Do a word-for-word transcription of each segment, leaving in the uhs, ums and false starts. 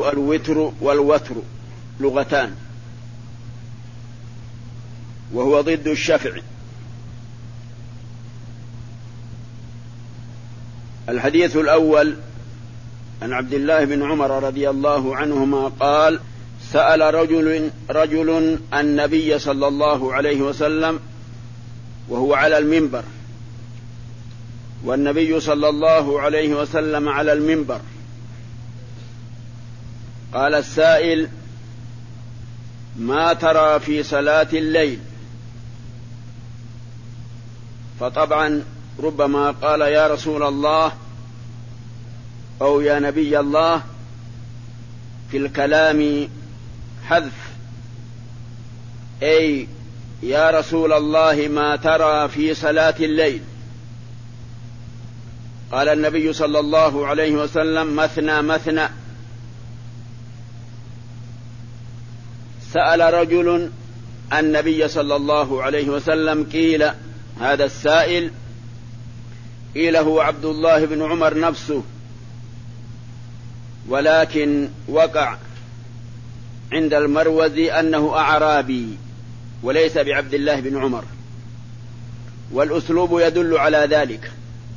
الوتر والوتر لغتان، وهو ضد الشفع. الحديث الأول عن عبد الله بن عمر رضي الله عنهما قال: سأل رجل رجل النبي صلى الله عليه وسلم وهو على المنبر، والنبي صلى الله عليه وسلم على المنبر. قال السائل: ما ترى في صلاة الليل؟ فطبعا ربما قال: يا رسول الله أو يا نبي الله، في الكلام حذف، أي يا رسول الله ما ترى في صلاة الليل؟ قال النبي صلى الله عليه وسلم: مثنى مثنى. سأل رجل النبي صلى الله عليه وسلم، قيل هذا السائل قيل هو عبد الله بن عمر نفسه، ولكن وقع عند المروزي أنه أعرابي وليس بعبد الله بن عمر، والأسلوب يدل على ذلك.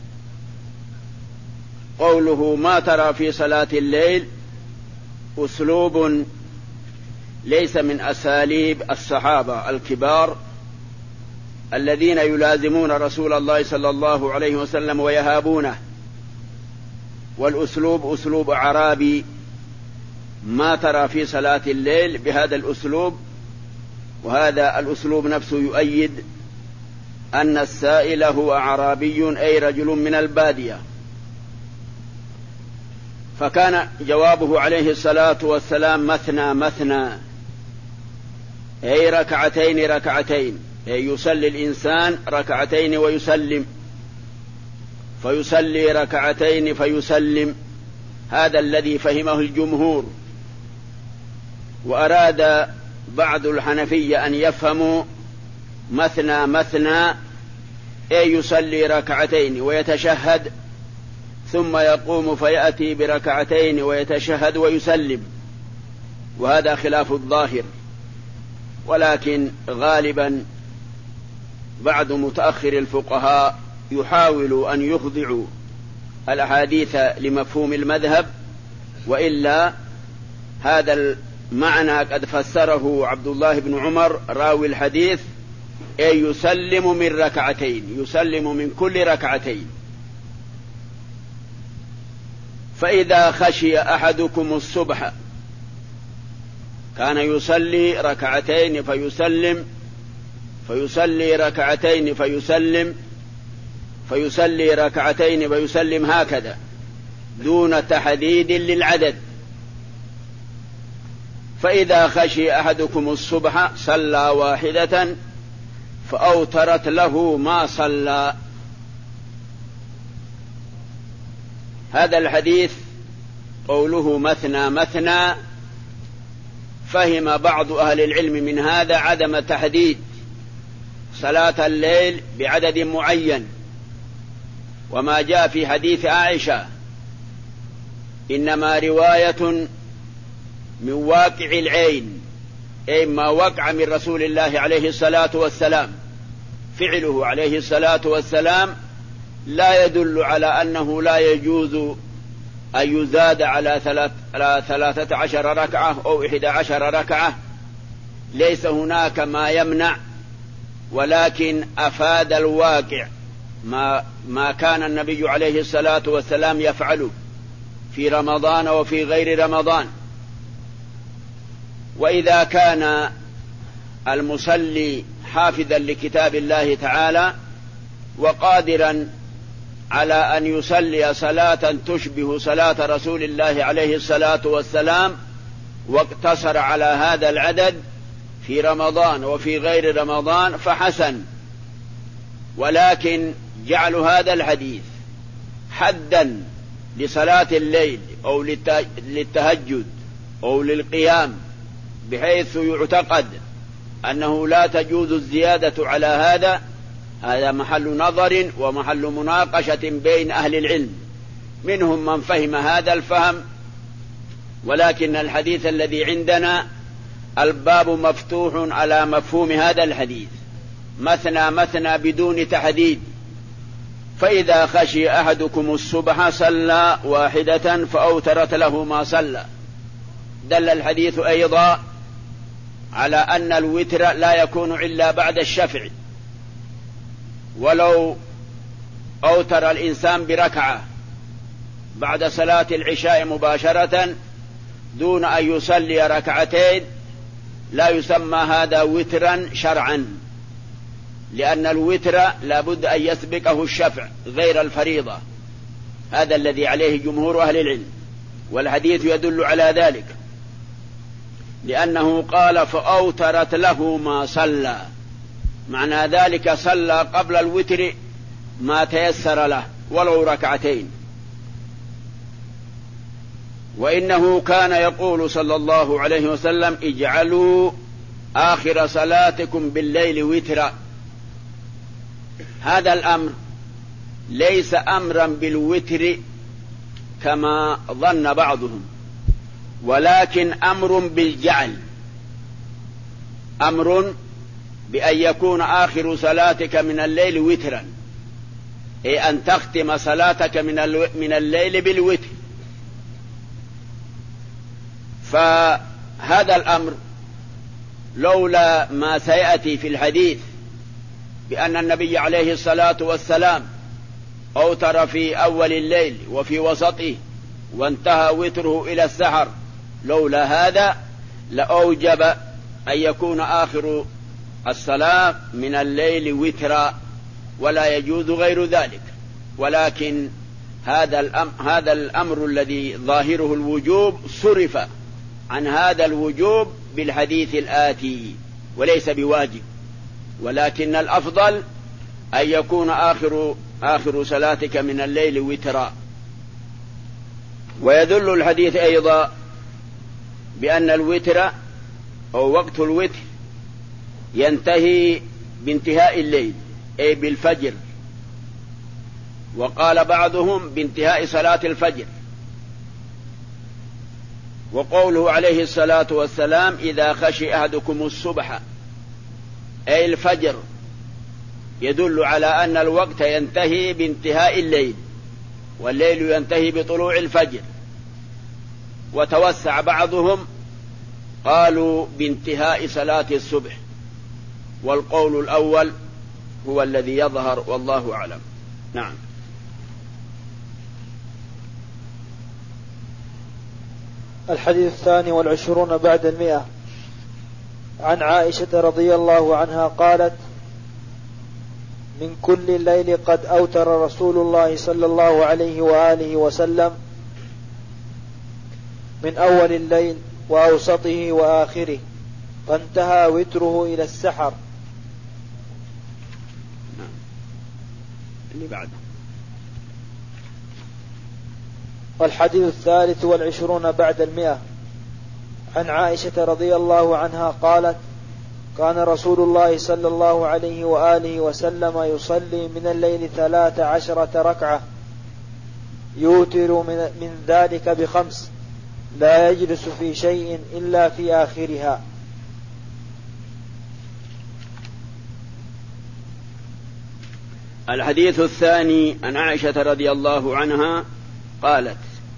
قوله ما ترى في صلاة الليل أسلوب ليس من أساليب الصحابة الكبار الذين يلازمون رسول الله صلى الله عليه وسلم ويهابونه، والأسلوب أسلوب أعرابي. ما ترى في صلاة الليل بهذا الأسلوب، وهذا الأسلوب نفسه يؤيد أن السائل هو أعرابي، أي رجل من البادية. فكان جوابه عليه الصلاة والسلام: مثنى مثنى، أي ركعتين ركعتين، أي يصلي الإنسان ركعتين ويسلم، فيصلي ركعتين فيسلم. هذا الذي فهمه الجمهور. وأراد بعض الحنفية أن يفهموا مثنى مثنى، أي يصلي ركعتين ويتشهد ثم يقوم فيأتي بركعتين ويتشهد ويسلم، وهذا خلاف الظاهر. ولكن غالبا بعض متأخر الفقهاء يحاولوا أن يخضعوا الأحاديث لمفهوم المذهب، وإلا هذا المعنى قد فسره عبد الله بن عمر راوي الحديث، أي يسلم من ركعتين، يسلم من كل ركعتين. فإذا خشي أحدكم الصبح كان يصلي ركعتين فيسلم، فيصلي ركعتين فيسلم، فيصلي ركعتين فيسلم، هكذا دون تحديد للعدد. فإذا خشي أحدكم الصبح صلى واحدة فأوترت له ما صلى. هذا الحديث قوله مثنى مثنى، فهم بعض أهل العلم من هذا عدم تحديد صلاة الليل بعدد معين، وما جاء في حديث عائشة إنما رواية من واقع العين، أي ما وقع من رسول الله عليه الصلاة والسلام. فعله عليه الصلاة والسلام لا يدل على أنه لا يجوز أن يزاد على ثلاث على ثلاثة عشر ركعة أو إحدى عشر ركعة، ليس هناك ما يمنع، ولكن أفاد الواقع ما ما كان النبي عليه الصلاة والسلام يفعله في رمضان وفي غير رمضان. وإذا كان المصلي حافظا لكتاب الله تعالى وقادرا على أن يصلي صلاة تشبه صلاة رسول الله عليه الصلاة والسلام، واقتصر على هذا العدد في رمضان وفي غير رمضان، فحسن. ولكن جعل هذا الحديث حدا لصلاة الليل أو للتهجد أو للقيام، بحيث يعتقد أنه لا تجوز الزيادة على هذا، هذا محل نظر ومحل مناقشة بين أهل العلم. منهم من فهم هذا الفهم ولكن الحديث الذي عندنا الباب مفتوح على مفهوم هذا الحديث، مثنى مثنى بدون تحديد. فإذا خشي أحدكم الصبح صلى واحدة فأوترت له ما صلى. دل الحديث أيضا على أن الوتر لا يكون إلا بعد الشفع، ولو أوتر الإنسان بركعة بعد صلاة العشاء مباشرة دون أن يصلي ركعتين لا يسمى هذا وترا شرعا، لأن الوتر لا بد أن يسبقه الشفع غير الفريضة. هذا الذي عليه جمهور أهل العلم، والحديث يدل على ذلك، لأنه قال فأوترت له ما صلى، معنى ذلك صلى قبل الوتر ما تيسر له ولو ركعتين. وإنه كان يقول صلى الله عليه وسلم اجعلوا آخر صلاتكم بالليل وترا. هذا الأمر ليس أمرا بالوتر كما ظن بعضهم، ولكن أمر بالجعل، أمر بأن يكون آخر صلاتك من الليل وترا، أي أن تختم صلاتك من الليل بالوتر. فهذا الأمر لولا ما سيأتي في الحديث بأن النبي عليه الصلاة والسلام أوتر في أول الليل وفي وسطه وانتهى وتره إلى السحر، لولا هذا لأوجب أن يكون آخر الصلاة من الليل وترا، ولا يجوز غير ذلك. ولكن هذا الأمر, هذا الأمر الذي ظاهره الوجوب صرف عن هذا الوجوب بالحديث الآتي، وليس بواجب، ولكن الأفضل أن يكون آخر, آخر صلاتك من الليل وترا. ويدل الحديث أيضا بأن الوتر أو وقت الوتر ينتهي بانتهاء الليل، أي بالفجر، وقال بعضهم بانتهاء صلاة الفجر. وقوله عليه الصلاة والسلام إذا خشي أحدكم الصبح أي الفجر، يدل على أن الوقت ينتهي بانتهاء الليل، والليل ينتهي بطلوع الفجر. وتوسع بعضهم قالوا بانتهاء صلاة الصبح، والقول الأول هو الذي يظهر والله أعلم. نعم. الحديث الثاني والعشرون بعد المئة. عن عائشة رضي الله عنها قالت من كل الليل قد أوتر رسول الله صلى الله عليه وآله وسلم من أول الليل وأوسطه وآخره، فانتهى وتره إلى السحر. اللي بعده. والحديث الثالث والعشرون بعد المئة. عن عائشة رضي الله عنها قالت كان رسول الله صلى الله عليه وآله وسلم يصلي من الليل ثلاث عشرة ركعة، يوتر من, من ذلك بخمس، لا يجلس في شيء إلا في آخرها. الحديث الثاني عن عائشة رضي الله عنها قالت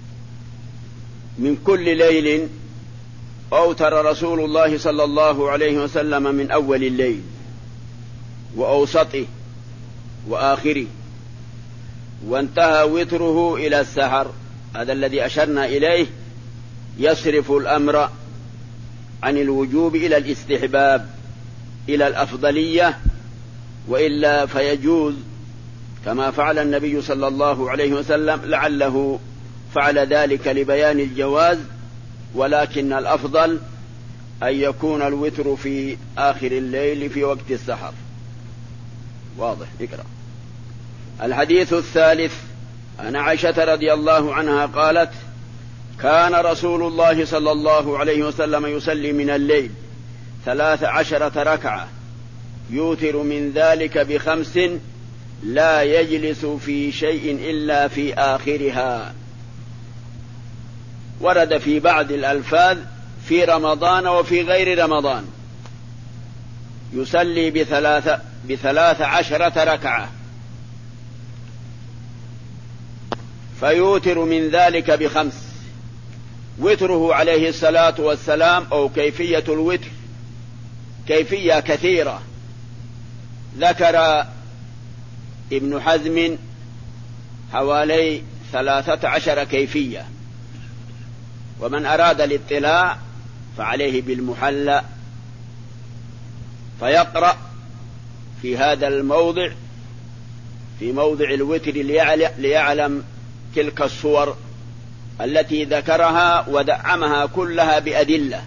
من كل ليل أوتر رسول الله صلى الله عليه وسلم من أول الليل وأوسطه وآخره، وانتهى وتره إلى السحر. هذا الذي أشرنا إليه يصرف الأمر عن الوجوب إلى الاستحباب، إلى الأفضلية، وإلا فيجوز كما فعل النبي صلى الله عليه وسلم، لعله فعل ذلك لبيان الجواز، ولكن الأفضل أن يكون الوتر في آخر الليل في وقت السحر. واضح؟ اقرأ. الحديث الثالث عن عائشة رضي الله عنها قالت كان رسول الله صلى الله عليه وسلم يصلي من الليل ثلاث عشرة ركعة، يوتر من ذلك بخمس، لا يجلس في شيء إلا في آخرها. ورد في بعض الألفاظ في رمضان وفي غير رمضان يصلي بثلاث, بثلاث عشرة ركعة، فيوتر من ذلك بخمس. وتره عليه الصلاة والسلام أو كيفية الوتر كيفية كثيرة، ذكر ابن حزم حوالي ثلاثة عشر كيفية، ومن أراد الاطلاع فعليه بالمحلى فيقرأ في هذا الموضع في موضع الوتر ليعلم تلك الصور التي ذكرها ودعمها كلها بأدلة،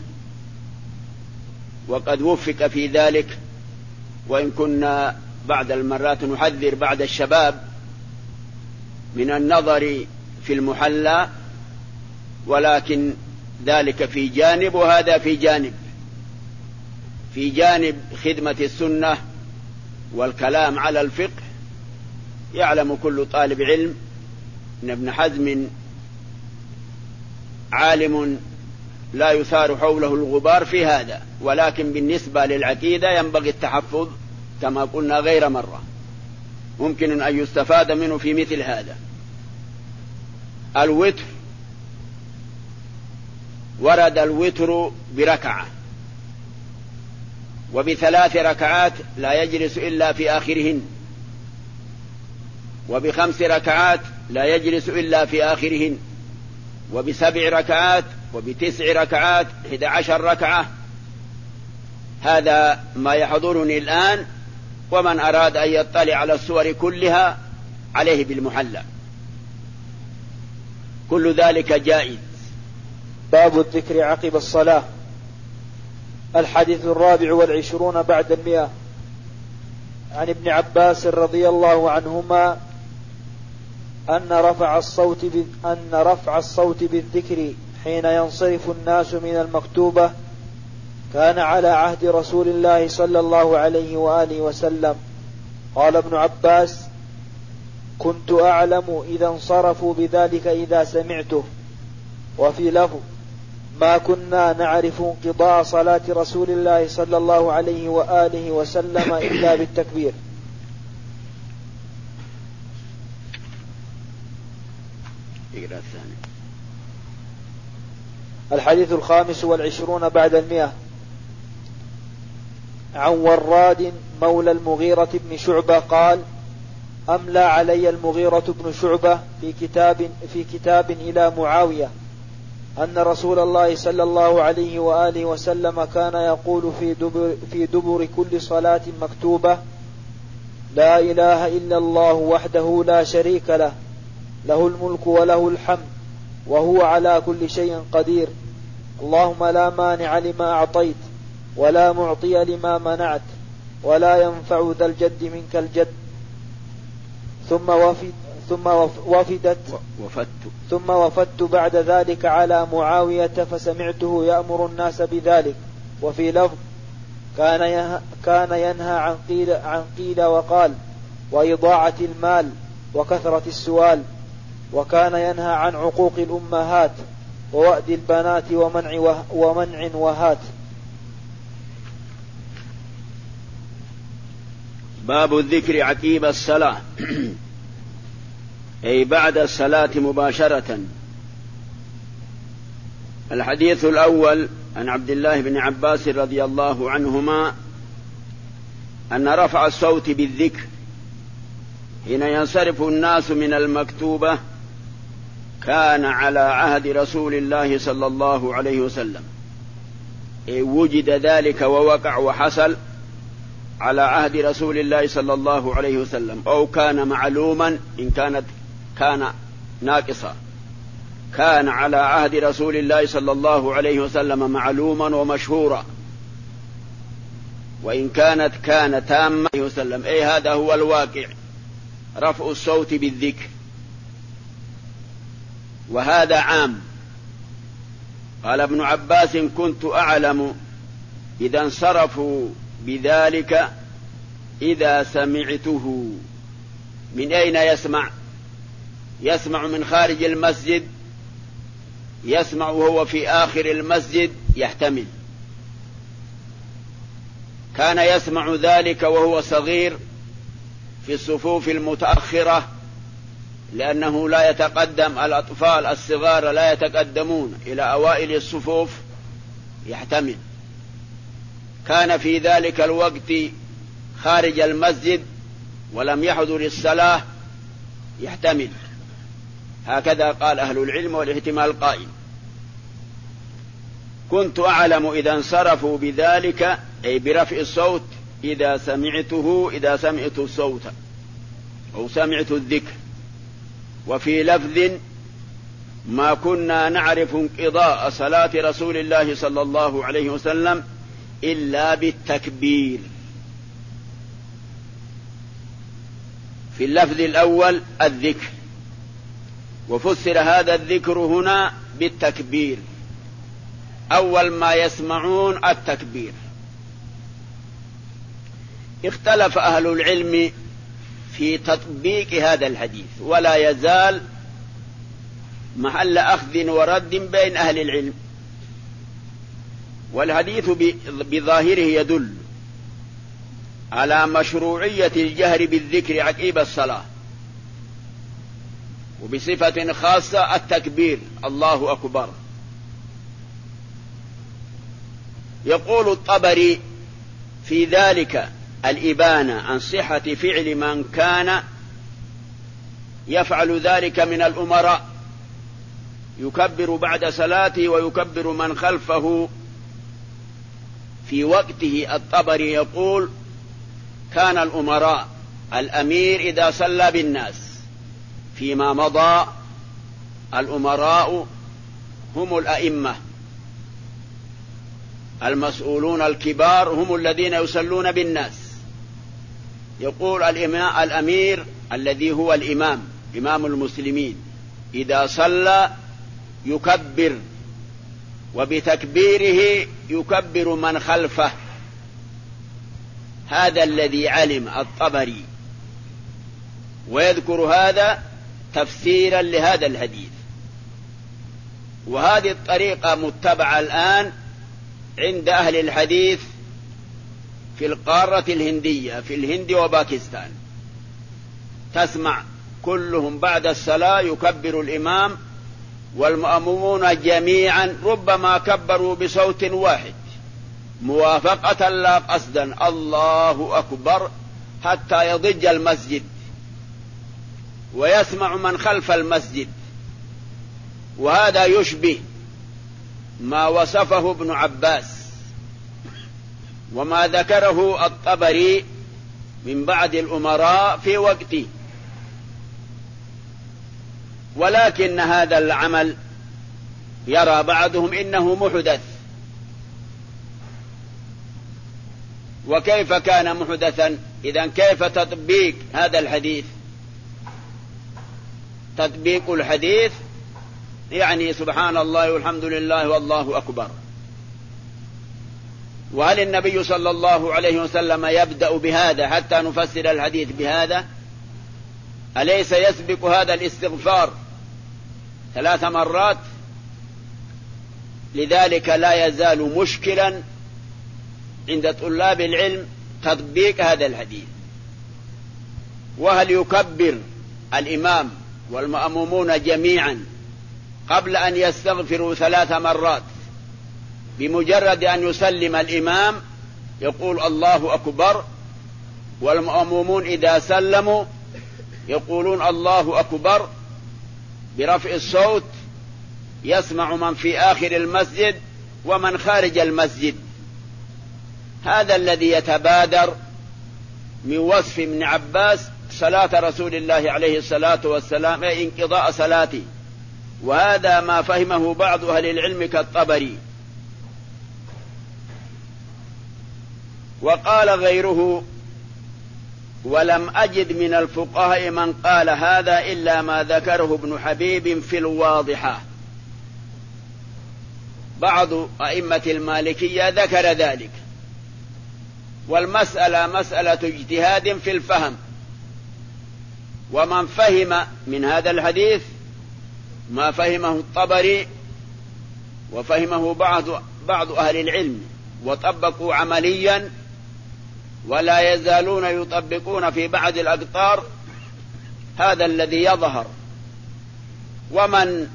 وقد وفق في ذلك. وإن كنا بعد المرات نحذر بعد الشباب من النظر في المحلى، ولكن ذلك في جانب وهذا في جانب. في جانب خدمة السنة والكلام على الفقه، يعلم كل طالب علم أن ابن حزم عالم لا يثار حوله الغبار في هذا، ولكن بالنسبة للعقيدة ينبغي التحفظ كما قلنا غير مرة، ممكن أن يستفاد منه في مثل هذا. الوتر ورد الوتر بركعة وبثلاث ركعات لا يجلس إلا في آخرهن، وبخمس ركعات لا يجلس إلا في آخرهن، وبسبع ركعات وبتسع ركعات إحدى عشر ركعة. هذا ما يحضرني الآن، ومن أراد أن يطلع على الصور كلها عليه بالمحلى، كل ذلك جائز. باب الذكر عقب الصلاة. الحديث الرابع والعشرون بعد المئة. عن ابن عباس رضي الله عنهما أن رفع الصوت أن رفع الصوت بالذكر حين ينصرف الناس من المكتوبة كان على عهد رسول الله صلى الله عليه وآله وسلم. قال ابن عباس: كنت أعلم إذا انصرفوا بذلك إذا سمعته. وفي لفظ: ما كنا نعرف انقضاء صلاة رسول الله صلى الله عليه وآله وسلم إلا بالتكبير. الحديث الخامس والعشرون بعد المئة. عن وراد مولى المغيرة بن شعبة قال: أملى علي المغيرة بن شعبة في كتاب, في كتاب إلى معاوية أن رسول الله صلى الله عليه وآله وسلم كان يقول في دبر, في دبر كل صلاة مكتوبة: لا إله إلا الله وحده لا شريك له، له الملك وله الحمد وهو على كل شيء قدير، اللهم لا مانع لما أعطيت ولا معطي لما منعت ولا ينفع ذا الجد منك الجد. ثم وفد ثم وفدت وفدت ثم وفدت بعد ذلك على معاوية فسمعته يأمر الناس بذلك. وفي لفظ: كان كان ينهى عن قيل عن قيل وقال وإضاعة المال وكثرة السؤال، وكان ينهى عن عقوق الأمهات ووأد البنات ومنع ومنع وهات. باب الذكر عقيب الصلاة أي بعد الصلاة مباشرة. الحديث الأول عن عبد الله بن عباس رضي الله عنهما أن رفع الصوت بالذكر حين ينصرف الناس من المكتوبة كان على عهد رسول الله صلى الله عليه وسلم، أي وجد ذلك ووقع وحصل على عهد رسول الله صلى الله عليه وسلم، أو كان معلوما إن كانت كان ناقصا. كان على عهد رسول الله صلى الله عليه وسلم معلوما ومشهورا، وإن كانت كان تاما عليه وسلم، أي هذا هو الواقع، رفع الصوت بالذكر، وهذا عام. قال ابن عباس: كنت أعلم إذا انصرفوا بذلك إذا سمعته. من أين يسمع؟ يسمع من خارج المسجد، يسمع وهو في آخر المسجد يحتمل. كان يسمع ذلك وهو صغير في الصفوف المتأخرة، لأنه لا يتقدم، الأطفال الصغار لا يتقدمون إلى أوائل الصفوف، يحتمل. كان في ذلك الوقت خارج المسجد ولم يحضر الصلاة، يحتمل. هكذا قال أهل العلم، والاحتمال قائم. كنت أعلم إذا انصرفوا بذلك، أي برفع الصوت، إذا سمعته إذا سمعت الصوت أو سمعت الذكر. وفي لفظ: ما كنا نعرف انقضاء صلاة رسول الله صلى الله عليه وسلم إلا بالتكبير. في اللفظ الأول الذكر، وفسر هذا الذكر هنا بالتكبير. أول ما يسمعون التكبير. اختلف أهل العلم في تطبيق هذا الحديث، ولا يزال محل أخذ ورد بين أهل العلم. والحديث بظاهره يدل على مشروعية الجهر بالذكر عقب الصلاة، وبصفة خاصة التكبير، الله أكبر. يقول الطبري في ذلك الإبانة عن صحة فعل من كان يفعل ذلك من الأمراء، يكبر بعد صلاته ويكبر من خلفه في وقته. الطبري يقول: كان الأمراء، الأمير إذا صلى بالناس فيما مضى، الأمراء هم الأئمة المسؤولون الكبار، هم الذين يصلون بالناس. يقول الأمير الذي هو الإمام، إمام المسلمين، إذا صلى يكبر، وبتكبيره يكبر من خلفه. هذا الذي علم الطبري، ويذكر هذا تفسيرا لهذا الحديث. وهذه الطريقة متبعة الآن عند أهل الحديث في القارة الهندية، في الهند وباكستان. تسمع كلهم بعد الصلاة يكبر الإمام، والمأمومون جميعا ربما كبروا بصوت واحد موافقة لا قصدا: الله أكبر، حتى يضج المسجد ويسمع من خلف المسجد. وهذا يشبه ما وصفه ابن عباس وما ذكره الطبري من بعد الأمراء في وقته. ولكن هذا العمل يرى بعضهم إنه محدث. وكيف كان محدثا؟ إذن كيف تطبيق هذا الحديث؟ تطبيق الحديث يعني سبحان الله والحمد لله والله أكبر. وهل النبي صلى الله عليه وسلم يبدأ بهذا حتى نفسر الحديث بهذا؟ أليس يسبق هذا الاستغفار ثلاث مرات؟ لذلك لا يزال مشكلا عند طلاب العلم تطبيق هذا الحديث. وهل يكبر الإمام والمأمومون جميعا قبل أن يستغفروا ثلاث مرات؟ بمجرد أن يسلم الإمام يقول الله أكبر، والمأمومون إذا سلموا يقولون الله أكبر برفع الصوت، يسمع من في آخر المسجد ومن خارج المسجد. هذا الذي يتبادر من وصف ابن عباس صلاة رسول الله عليه الصلاة والسلام، انقضاء صلاته. وهذا ما فهمه بعض أهل العلم كالطبري. وقال غيره: ولم أجد من الفقهاء من قال هذا إلا ما ذكره ابن حبيب في الواضحة. بعض أئمة المالكية ذكر ذلك. والمسألة مسألة اجتهاد في الفهم، ومن فهم من هذا الحديث ما فهمه الطبري وفهمه بعض بعض أهل العلم وطبقوا عمليا، ولا يزالون يطبقون في بعض الأقطار، هذا الذي يظهر. ومن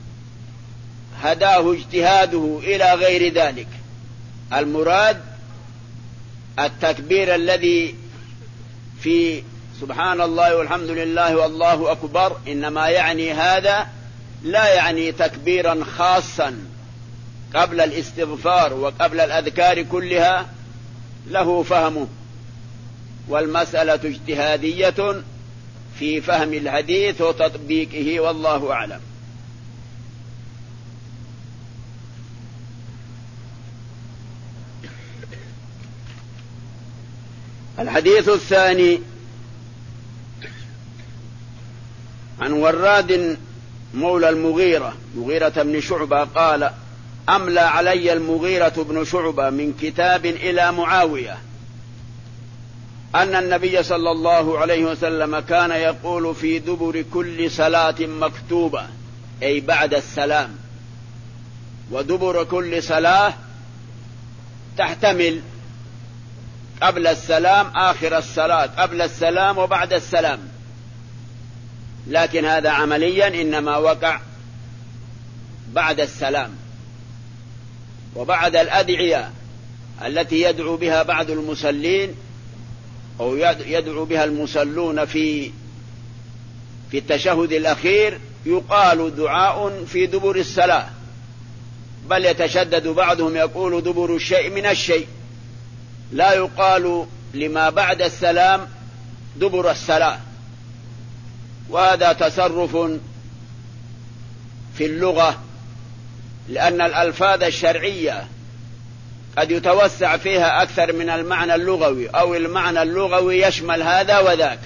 هداه اجتهاده إلى غير ذلك، المراد التكبير الذي في سبحان الله والحمد لله والله أكبر، إنما يعني هذا لا يعني تكبيرا خاصا قبل الاستغفار وقبل الأذكار كلها، له فهمه، والمسألة اجتهادية في فهم الحديث وتطبيقه، والله أعلم. الحديث الثاني عن وراد مولى المغيرة مغيرة بن شعبة قال: أملى علي المغيرة بن شعبة من كتاب إلى معاوية أن النبي صلى الله عليه وسلم كان يقول في دبر كل صلاة مكتوبة، أي بعد السلام، ودبر كل صلاة تحتمل قبل السلام، آخر الصلاة، قبل السلام وبعد السلام، لكن هذا عمليا إنما وقع بعد السلام. وبعد الأدعية التي يدعو بها بعض المصلين أو يدعو بها المصلون في في التشهد الأخير يقال دعاء في دبر الصلاة، بل يتشدد بعضهم يقول دبر الشيء من الشيء، لا يقال لما بعد السلام دبر الصلاة. وهذا تصرف في اللغة، لأن الألفاظ الشرعية قد يتوسع فيها أكثر من المعنى اللغوي، أو المعنى اللغوي يشمل هذا وذاك،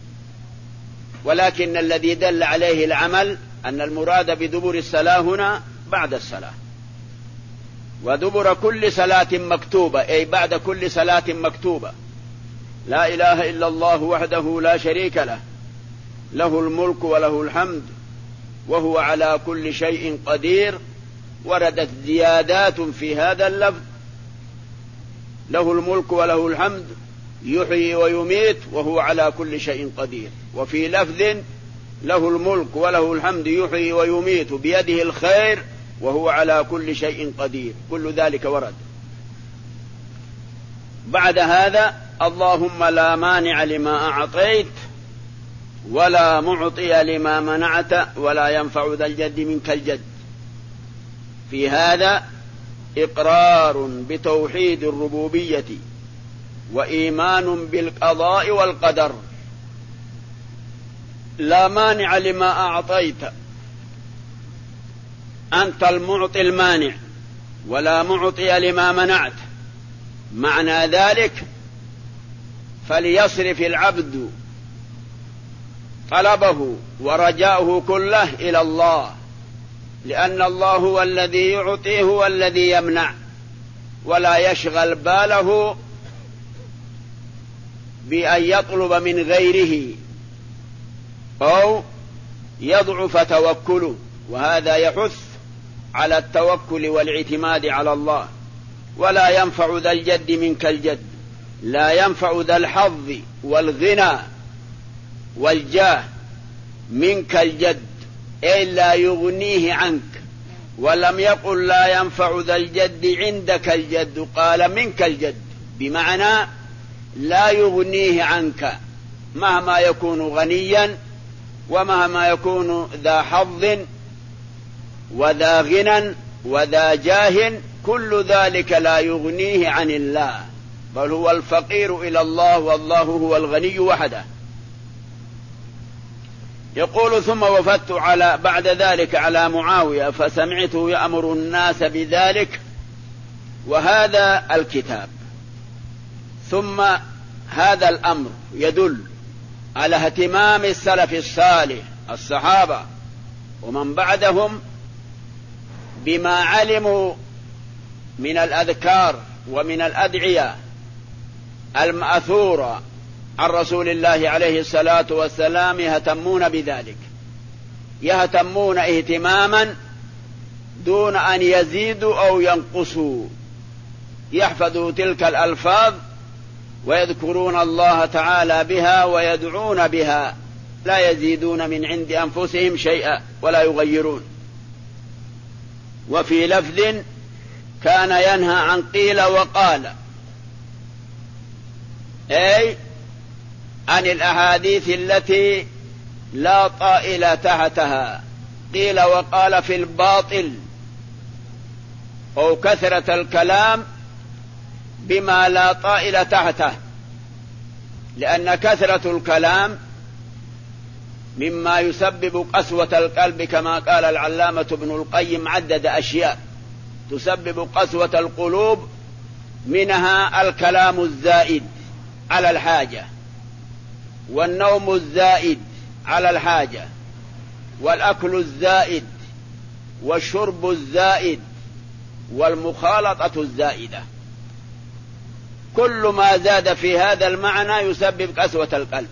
ولكن الذي دل عليه العمل أن المراد بدبر الصلاة هنا بعد الصلاة. ودبر كل صلاة مكتوبة، أي بعد كل صلاة مكتوبة. لا إله إلا الله وحده لا شريك له، له الملك وله الحمد وهو على كل شيء قدير. وردت زيادات في هذا اللفظ: له الملك وله الحمد، يحيي ويميت وهو على كل شيء قدير. وفي لفظ: له الملك وله الحمد يحيي ويميت بيده الخير وهو على كل شيء قدير. كل ذلك ورد. بعد هذا: اللهم لا مانع لما أعطيت ولا معطي لما منعت ولا ينفع ذا الجد منك الجد. في هذا إقرار بتوحيد الربوبية وإيمان بالقضاء والقدر. لا مانع لما أعطيت، أنت المعطي المانع، ولا معطي لما منعت. معنى ذلك: فليصرف العبد طلبه ورجاؤه كله إلى الله، لأن الله هو الذي يعطيه هو الذي يمنع، ولا يشغل باله بأن يطلب من غيره أو يضعف توكله. وهذا يحث على التوكل والاعتماد على الله. ولا ينفع ذا الجد منك الجد، لا ينفع ذا الحظ والغنى والجاه منك الجد، أي لا يغنيه عنك. ولم يقل لا ينفع ذا الجد عندك الجد، قال منك الجد، بمعنى لا يغنيه عنك مهما يكون غنيا ومهما يكون ذا حظ وذا غنى وذا جاه، كل ذلك لا يغنيه عن الله، بل هو الفقير إلى الله والله هو الغني وحده. يقول: ثم وفدت على بعد ذلك على معاوية فسمعته يأمر الناس بذلك، وهذا الكتاب. ثم هذا الأمر يدل على اهتمام السلف الصالح الصحابة ومن بعدهم بما علموا من الأذكار ومن الأدعية المأثورة عن رسول الله عليه الصلاة والسلام، يهتمون بذلك، يهتمون اهتماما دون أن يزيدوا أو ينقصوا، يحفظوا تلك الألفاظ ويذكرون الله تعالى بها ويدعون بها، لا يزيدون من عند أنفسهم شيئا ولا يغيرون. وفي لفظ كان ينهى عن قيل وقال، أي عن الأحاديث التي لا طائل تحتها، قيل وقال في الباطل أو كثرة الكلام بما لا طائل تحته، لأن كثرة الكلام مما يسبب قسوة القلب، كما قال العلامة ابن القيم عدد أشياء تسبب قسوة القلوب، منها الكلام الزائد على الحاجة، والنوم الزائد على الحاجة، والأكل الزائد، والشرب الزائد، والمخالطة الزائدة. كل ما زاد في هذا المعنى يسبب قسوة القلب.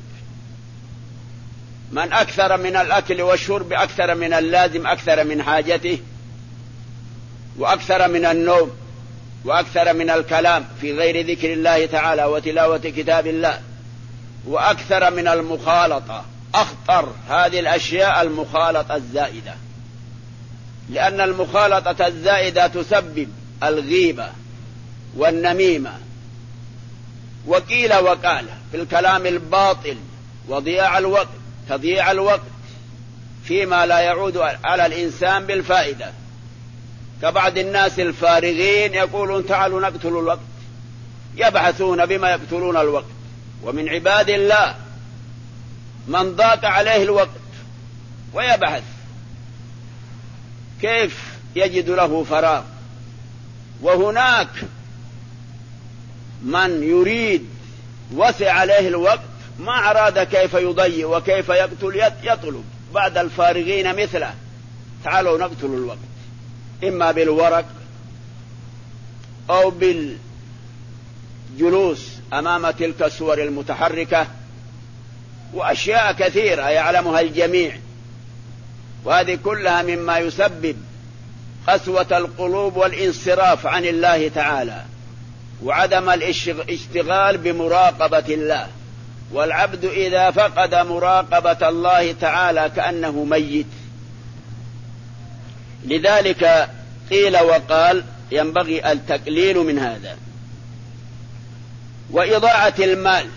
من أكثر من الأكل والشرب أكثر من اللازم، أكثر من حاجته، وأكثر من النوم، وأكثر من الكلام في غير ذكر الله تعالى وتلاوة كتاب الله، وأكثر من المخالطة، أخطر هذه الأشياء المخالطة الزائدة، لأن المخالطة الزائدة تسبب الغيبة والنميمة وقيل وقال في الكلام الباطل، وضياع الوقت، تضييع الوقت فيما لا يعود على الإنسان بالفائدة. كبعض الناس الفارغين يقولون تعالوا نقتل الوقت، يبحثون بما يقتلون الوقت. ومن عباد الله من ضاق عليه الوقت ويبحث كيف يجد له فراغ، وهناك من يريد وسع عليه الوقت ما أراد كيف يضيع وكيف يقتل، يطلب بعد الفارغين مثله تعالوا نقتل الوقت، إما بالورق أو بالجلوس أمام تلك الصور المتحركة، وأشياء كثيرة يعلمها الجميع، وهذه كلها مما يسبب قسوة القلوب والانصراف عن الله تعالى، وعدم الاشتغال بمراقبة الله. والعبد إذا فقد مراقبة الله تعالى كأنه ميت. لذلك قيل وقال ينبغي التقليل من هذا. وإضاعة المال،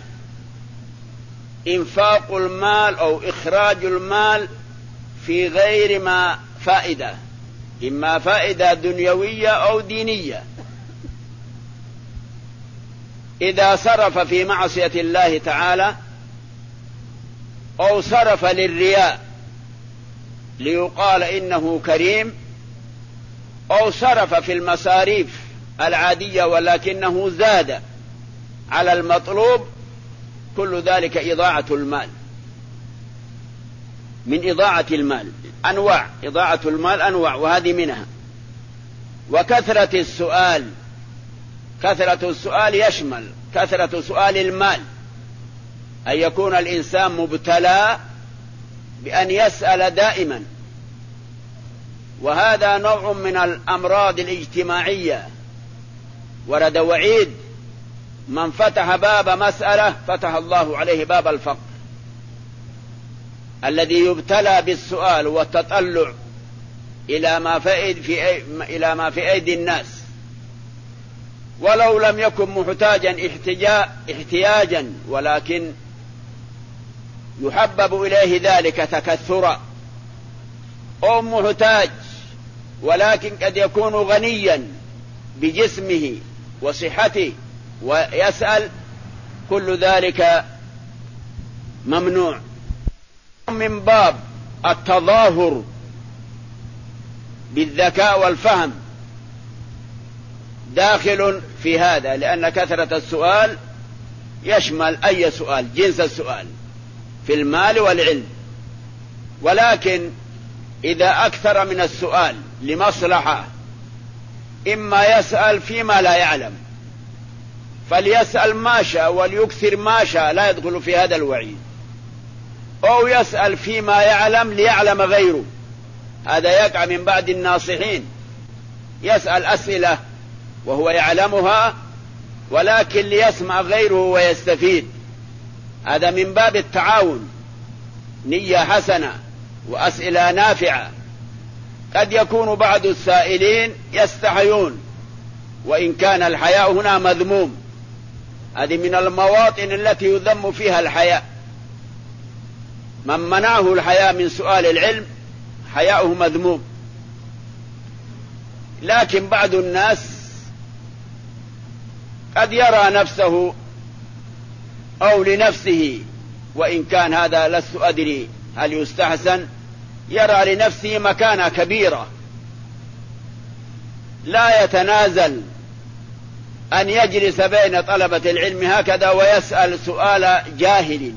إنفاق المال أو إخراج المال في غير ما فائدة، إما فائدة دنيوية أو دينية. إذا صرف في معصية الله تعالى أو صرف للرياء ليقال إنه كريم، أو صرف في المصاريف العادية ولكنه زاد على المطلوب، كل ذلك إضاعة المال. من إضاعة المال أنواع، إضاعة المال أنواع، وهذه منها. وكثرة السؤال، كثرة السؤال يشمل كثرة سؤال المال، أن يكون الإنسان مبتلى بأن يسأل دائما، وهذا نوع من الأمراض الاجتماعية. ورد وعيد من فتح باب مسألة فتح الله عليه باب الفقر. الذي يبتلى بالسؤال والتطلع إلى ما في إلى ما في أيدي الناس، ولو لم يكن محتاجا احتياجا، ولكن يحبب إليه ذلك تكثرا، أو محتاج ولكن قد يكون غنيا بجسمه وصحته ويسأل، كل ذلك ممنوع. من باب التظاهر بالذكاء والفهم داخل في هذا، لأن كثرة السؤال يشمل أي سؤال، جنس السؤال في المال والعلم. ولكن إذا أكثر من السؤال لمصلحة، إما يسأل فيما لا يعلم فليسأل ما شاء وليكثر ما شاء، لا يدخل في هذا الوعيد، أو يسأل فيما يعلم ليعلم غيره، هذا يقع من بعد الناصحين يسأل أسئلة وهو يعلمها، ولكن ليسمع غيره ويستفيد. هذا من باب التعاون، نية حسنة وأسئلة نافعة. قد يكون بعض السائلين يستحيون، وإن كان الحياء هنا مذموم، هذه من المواطن التي يذم فيها الحياء. من منعه الحياء من سؤال العلم حياؤه مذموم. لكن بعض الناس قد يرى نفسه أو لنفسه، وإن كان هذا لست أدري هل يستحسن، يرى لنفسه مكانة كبيرة، لا يتنازل أن يجلس بين طلبة العلم هكذا ويسأل سؤال جاهل،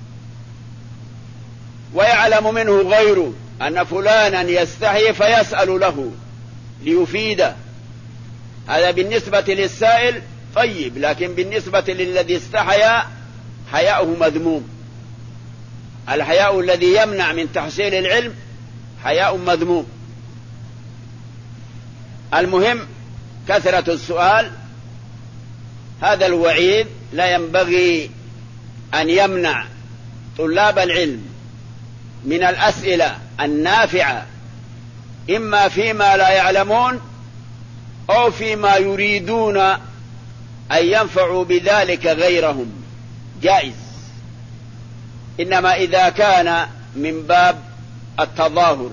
ويعلم منه غيره أن فلانا يستحي فيسأل له ليفيده. هذا بالنسبة للسائل طيب، لكن بالنسبة للذي استحيا حياؤه مذموم. الحياء الذي يمنع من تحصيل العلم حياء مذموم. المهم كثرة السؤال، هذا الوعيد لا ينبغي أن يمنع طلاب العلم من الأسئلة النافعة، إما فيما لا يعلمون أو فيما يريدون أن ينفعوا بذلك غيرهم، جائز. إنما إذا كان من باب التظاهر،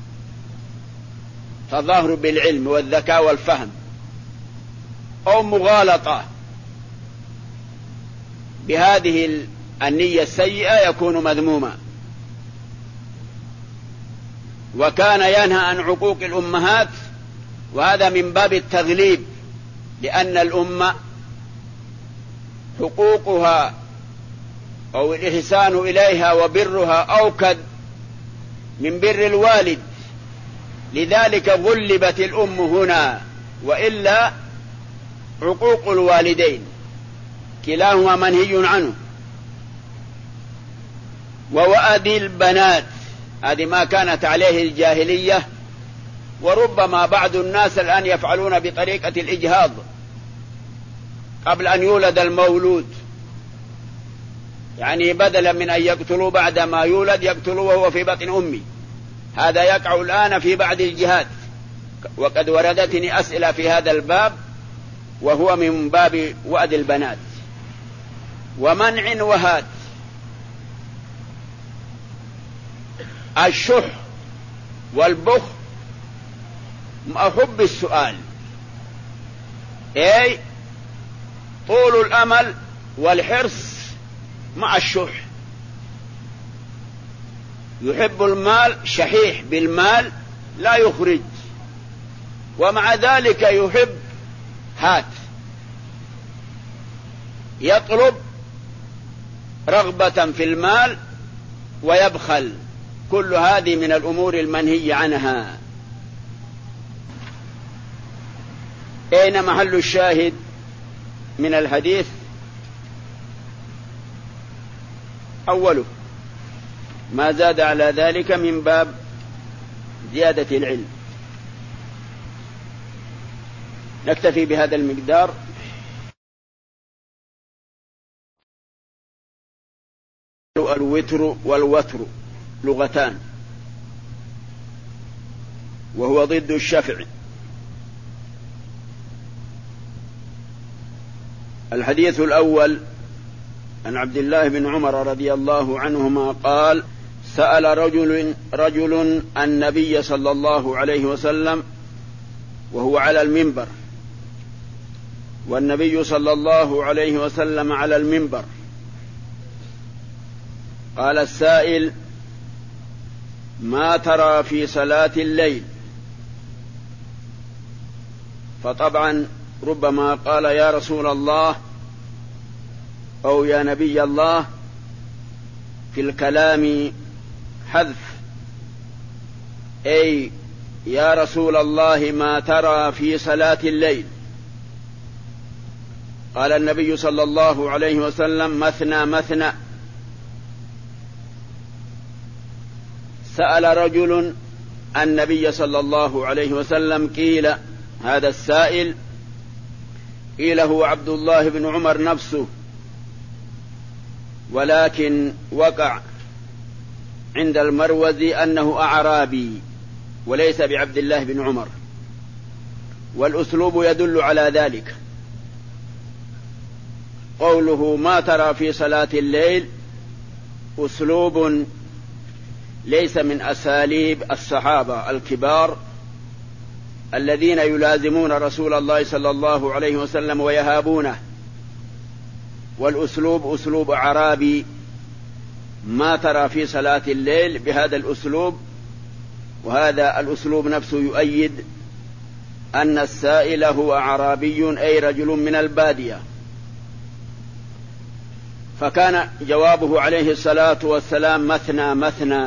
تظاهر بالعلم والذكاء والفهم، أو مغالطة بهذه النية السيئة، يكون مذموما. وكان ينهى عن عقوق الأمهات، وهذا من باب التغليب، لأن الأمة حقوقها أو الإحسان إليها وبرها أوكد من بر الوالد، لذلك غلبت الأم هنا، وإلا عقوق الوالدين كلاهما منهي عنه. ووأد البنات، هذه ما كانت عليه الجاهلية، وربما بعض الناس الآن يفعلون بطريقة الإجهاض قبل أن يولد المولود، يعني بدلا من أن يقتلوا بعد ما يولد يقتلوا وهو في بطن أمي. هذا يقع الآن في بعض الجهات، وقد وردتني أسئلة في هذا الباب، وهو من باب وأد البنات. ومنع وهات، الشح والبخ مع حب السؤال، أي طول الأمل والحرص مع الشح. يحب المال، شحيح بالمال لا يخرج، ومع ذلك يحب هات، يطلب رغبة في المال ويبخل. كل هذه من الأمور المنهي عنها. أين محل الشاهد من الحديث؟ أوله ما زاد على ذلك من باب زيادة العلم. نكتفي بهذا المقدار. الوتر والوتر لغتان، وهو ضد الشفع. الحديث الأول عن عبد الله بن عمر رضي الله عنهما قال: سأل رجل رجل النبي صلى الله عليه وسلم وهو على المنبر، والنبي صلى الله عليه وسلم على المنبر. قال السائل: ما ترى في صلاة الليل؟ فطبعا ربما قال يا رسول الله أو يا نبي الله، في الكلام حذف، أي يا رسول الله ما ترى في صلاة الليل؟ قال النبي صلى الله عليه وسلم: مثنى مثنى. سأل رجل النبي صلى الله عليه وسلم، قيل هذا السائل قيل هو عبد الله بن عمر نفسه، ولكن وقع عند المروزي أنه أعرابي وليس بعبد الله بن عمر، والأسلوب يدل على ذلك. قوله ما ترى في صلاة الليل أسلوب ليس من أساليب الصحابة الكبار الذين يلازمون رسول الله صلى الله عليه وسلم ويهابونه، والأسلوب أسلوب أعرابي. ما ترى في صلاة الليل بهذا الأسلوب، وهذا الأسلوب نفسه يؤيد أن السائل هو أعرابي أي رجل من البادية. فكان جوابه عليه الصلاة والسلام مثنى مثنى،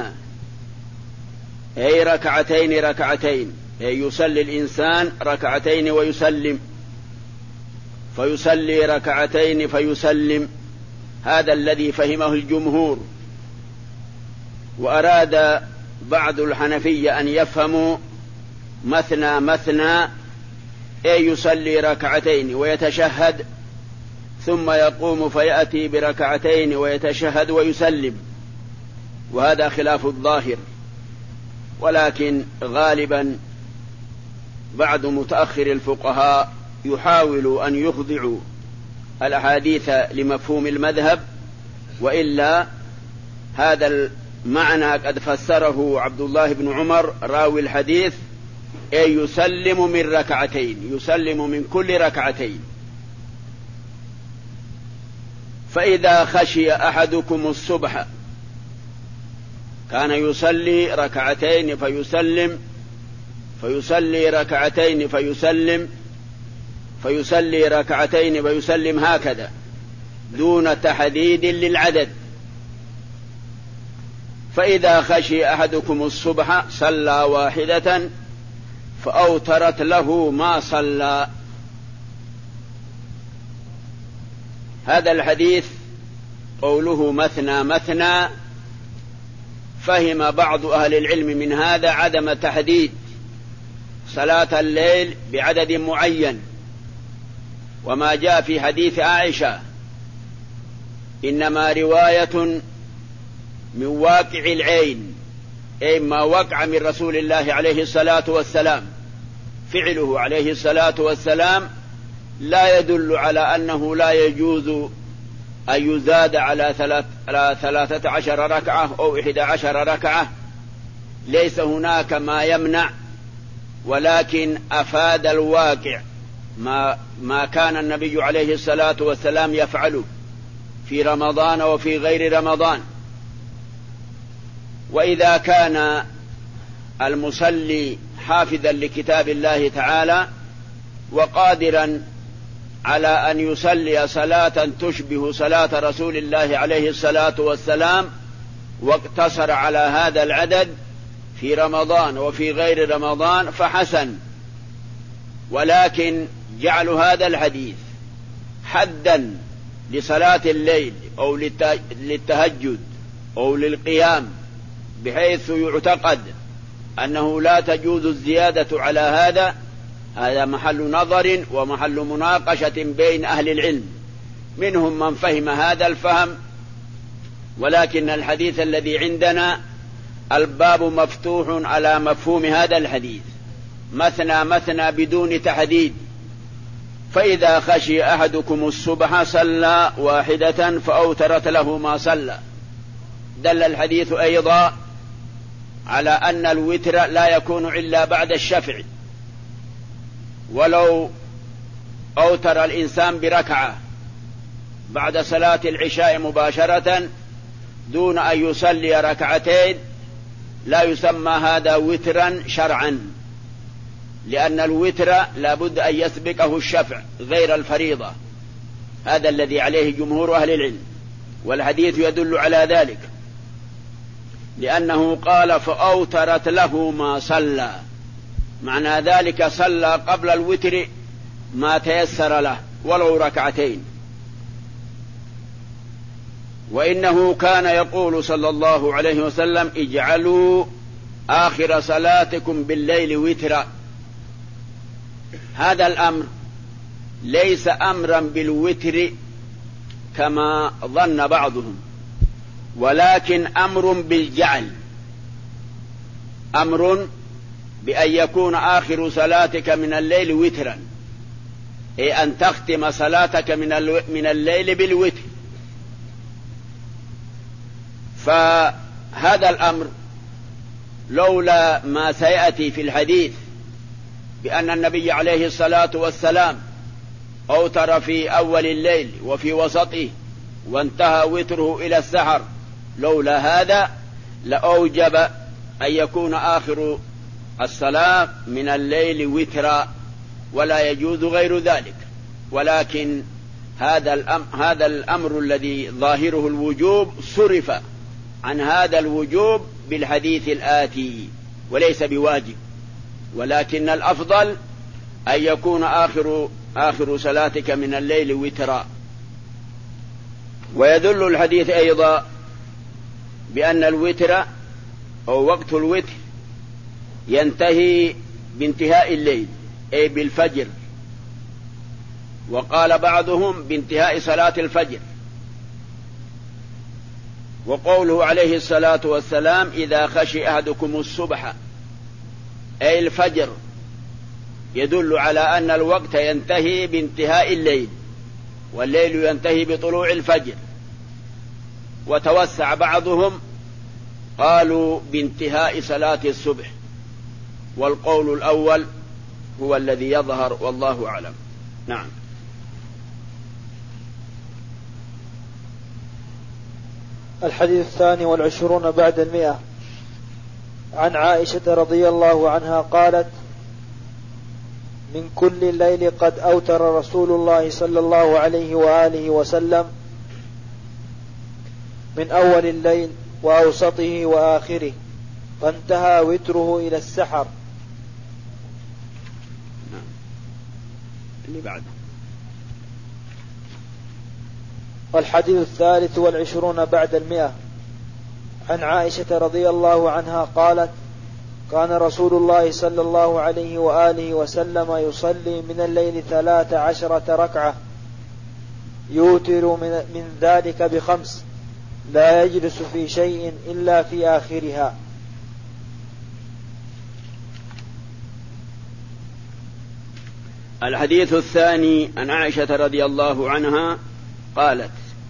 أي ركعتين ركعتين، أي يصلي الإنسان ركعتين ويسلم، فيصلي ركعتين فيسلم. هذا الذي فهمه الجمهور. وأراد بعض الحنفية أن يفهموا مثنى مثنى أي يصلي ركعتين ويتشهد ثم يقوم فيأتي بركعتين ويتشهد ويسلم، وهذا خلاف الظاهر. ولكن غالبا بعض متأخر الفقهاء يحاول أن يخضعوا الأحاديث لمفهوم المذهب، وإلا هذا المعنى قد فسره عبد الله بن عمر راوي الحديث أي يسلم من ركعتين، يسلم من كل ركعتين. فإذا خشي أحدكم الصبح كان يصلي ركعتين فيسلم، فيصلي ركعتين فيسلم، فيصلي ركعتين فيسلم، هكذا دون تحديد للعدد. فإذا خشي أحدكم الصبح صلى واحدة فأوترت له ما صلى. هذا الحديث قوله مثنى مثنى فهم بعض أهل العلم من هذا عدم تحديد صلاة الليل بعدد معين، وما جاء في حديث عائشة إنما رواية من واقع العين، أي ما وقع من رسول الله عليه الصلاة والسلام. فعله عليه الصلاة والسلام لا يدل على أنه لا يجوز أن يزاد على, ثلاث على ثلاثة عشر ركعة أو إحدى عشر ركعة، ليس هناك ما يمنع، ولكن أفاد الواقع ما, ما كان النبي عليه الصلاة والسلام يفعله في رمضان وفي غير رمضان. وإذا كان المصلي حافظا لكتاب الله تعالى وقادرا على أن يصلي صلاة تشبه صلاة رسول الله عليه الصلاة والسلام واقتصر على هذا العدد في رمضان وفي غير رمضان فحسن. ولكن جعل هذا الحديث حدا لصلاة الليل أو للتهجد أو للقيام بحيث يعتقد أنه لا تجوز الزيادة على هذا، هذا محل نظر ومحل مناقشة بين أهل العلم، منهم من فهم هذا الفهم. ولكن الحديث الذي عندنا الباب مفتوح على مفهوم هذا الحديث مثنى مثنى بدون تحديد. فإذا خشي أحدكم الصبح صلى واحدة فأوترت له ما صلى. دل الحديث أيضا على أن الوتر لا يكون إلا بعد الشفع، ولو أوتر الإنسان بركعة بعد صلاة العشاء مباشرة دون أن يصلي ركعتين لا يسمى هذا وترا شرعا، لأن الوتر لا بد أن يسبقه الشفع غير الفريضة. هذا الذي عليه جمهور أهل العلم، والحديث يدل على ذلك، لأنه قال فأوترت له ما صلى، معنى ذلك صلى قبل الوتر ما تيسر له ولو ركعتين. وإنه كان يقول صلى الله عليه وسلم اجعلوا آخر صلاتكم بالليل وترا، هذا الأمر ليس أمرا بالوتر كما ظن بعضهم، ولكن أمر بالجعل، أمر بأن يكون آخر صلاتك من الليل وترا، أي أن تختم صلاتك من الليل بالوتر. فهذا الأمر لولا ما سيأتي في الحديث بأن النبي عليه الصلاة والسلام أوتر في أول الليل وفي وسطه وانتهى وتره إلى السحر، لولا هذا لأوجب أن يكون آخر الصلاة من الليل وترا، ولا يجوز غير ذلك. ولكن هذا الأمر, هذا الأمر الذي ظاهره الوجوب صرف عن هذا الوجوب بالحديث الآتي، وليس بواجب، ولكن الأفضل أن يكون آخر, آخر صلاتك من الليل وترا. ويدل الحديث أيضا بأن الوتر أو وقت الوتر ينتهي بانتهاء الليل، أي بالفجر، وقال بعضهم بانتهاء صلاة الفجر. وقوله عليه الصلاة والسلام إذا خشي أحدكم الصبح أي الفجر، يدل على أن الوقت ينتهي بانتهاء الليل، والليل ينتهي بطلوع الفجر. وتوسع بعضهم قالوا بانتهاء صلاة الصبح، والقول الأول هو الذي يظهر والله أعلم. نعم. الحديث الثاني والعشرون بعد المئة. عن عائشة رضي الله عنها قالت من كل الليل قد أوتر رسول الله صلى الله عليه وآله وسلم من أول الليل وأوسطه وآخره، فانتهى وتره إلى السحر. نعم. اللي بعده. والحديث الثالث والعشرون بعد المئة. عن عائشة رضي الله عنها قالت كان رسول الله صلى الله عليه وآله وسلم يصلي من الليل ثلاث عشرة ركعة، يوتر من, من ذلك بخمس، لا يجلس في شيء إلا في آخرها. الحديث الثاني عن عائشة رضي الله عنها قالت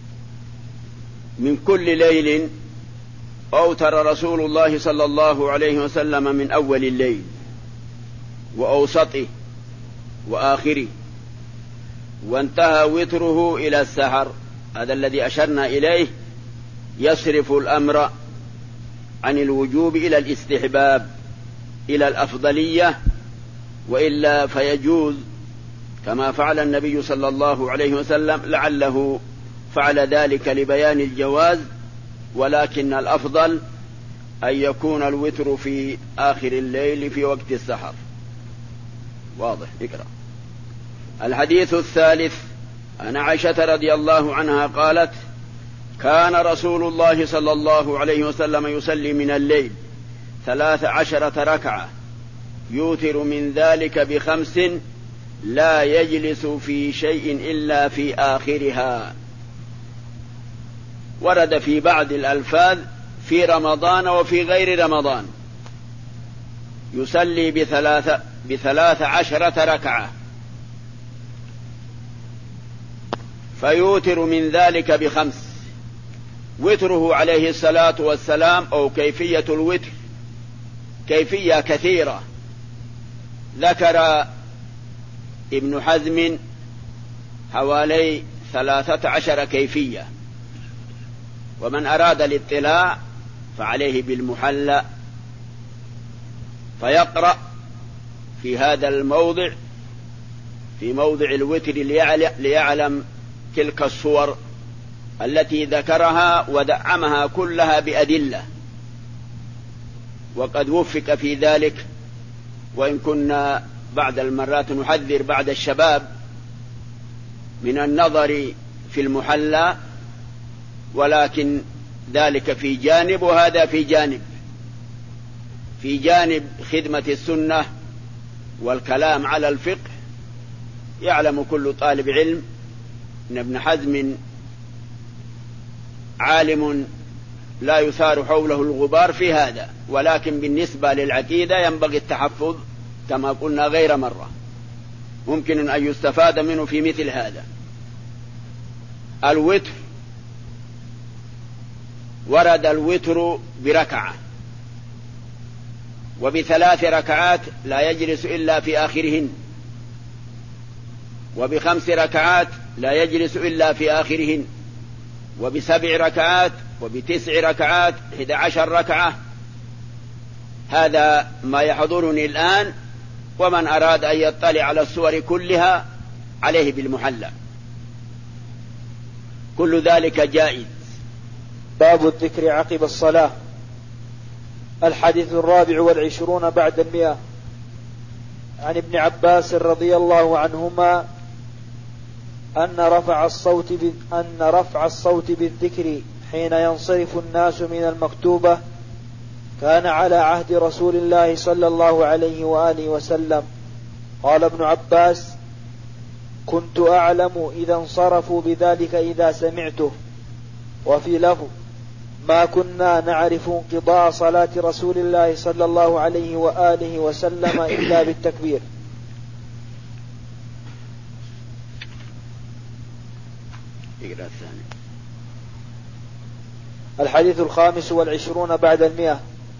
من كل ليل أوتر رسول الله صلى الله عليه وسلم من أول الليل وأوسطه وآخره، وانتهى وتره إلى السحر. هذا الذي أشرنا إليه يصرف الأمر عن الوجوب إلى الاستحباب، إلى الأفضلية، وإلا فيجوز كما فعل النبي صلى الله عليه وسلم، لعله فعل ذلك لبيان الجواز، ولكن الأفضل أن يكون الوتر في آخر الليل في وقت السحر. واضح؟ اقرأ. الحديث الثالث عن عائشة رضي الله عنها قالت كان رسول الله صلى الله عليه وسلم يصلي من الليل ثلاث عشرة ركعة، يوتر من ذلك بخمس، لا يجلس في شيء إلا في آخرها. ورد في بعض الألفاظ في رمضان وفي غير رمضان يصلي بثلاث, بثلاث عشرة ركعة، فيوتر من ذلك بخمس. وتره عليه الصلاة والسلام أو كيفية الوتر كيفية كثيرة، ذكر ابن حزم حوالي ثلاثة عشر كيفية، ومن أراد الاطلاع فعليه بالمحلى فيقرأ في هذا الموضع، في موضع الوتر، ليعلم تلك الصور التي ذكرها ودعمها كلها بأدلة، وقد وفق في ذلك. وإن كنا بعد المرات نحذر بعد الشباب من النظر في المحلى، ولكن ذلك في جانب وهذا في جانب، في جانب خدمة السنة والكلام على الفقه، يعلم كل طالب علم أن ابن حزم عالم لا يثار حوله الغبار في هذا، ولكن بالنسبة للعقيدة ينبغي التحفظ كما قلنا غير مرة، ممكن أن يستفاد منه في مثل هذا. الوتر، ورد الوتر بركعة وبثلاث ركعات لا يجلس إلا في آخرهن، وبخمس ركعات لا يجلس إلا في آخرهن، وبسبع ركعات وبتسع ركعات إحدى عشر ركعة. هذا ما يحضرني الآن، ومن أراد أن يطلع على السور كلها عليه بالمحلى، كل ذلك جائز. باب الذكر عقب الصلاة. الحديث الرابع والعشرون بعد المئة. عن ابن عباس رضي الله عنهما أن رفع الصوت أن رفع الصوت بالذكر حين ينصرف الناس من المكتوبة كان على عهد رسول الله صلى الله عليه وآله وسلم. قال ابن عباس: كنت أعلم إذا انصرفوا بذلك إذا سمعته. وفي لفظ: ما كنا نعرف انقضاء صلاة رسول الله صلى الله عليه وآله وسلم إلا بالتكبير. الحديث الخامس والعشرون بعد المئة.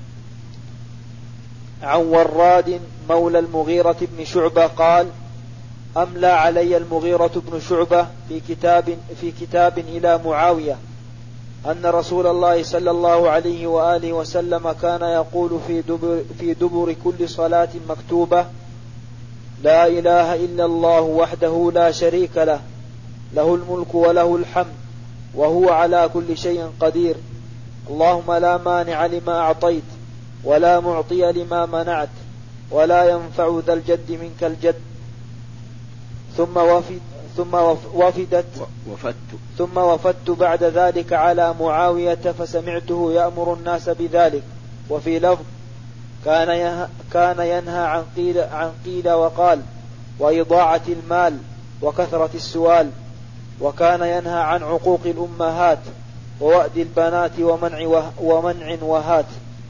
عن وراد مولى المغيرة بن شعبة قال: أملى علي المغيرة بن شعبة في كتاب, في كتاب إلى معاوية أن رسول الله صلى الله عليه وآله وسلم كان يقول في دبر, في دبر كل صلاة مكتوبة: لا إله إلا الله وحده لا شريك له، له الملك وله الحمد وهو على كل شيء قدير، اللهم لا مانع لما أعطيت ولا معطي لما منعت ولا ينفع ذا الجد منك الجد. ثم وفد ثم وفدت وفدت ثم وفدت بعد ذلك على معاوية فسمعته يأمر الناس بذلك. وفي لفظ: كان كان ينهى عن قيل عن قيل وقال وإضاعة المال وكثرة السؤال، وكان ينهى عن عقوق الأمهات ووأد البنات ومنع ومنع وهات.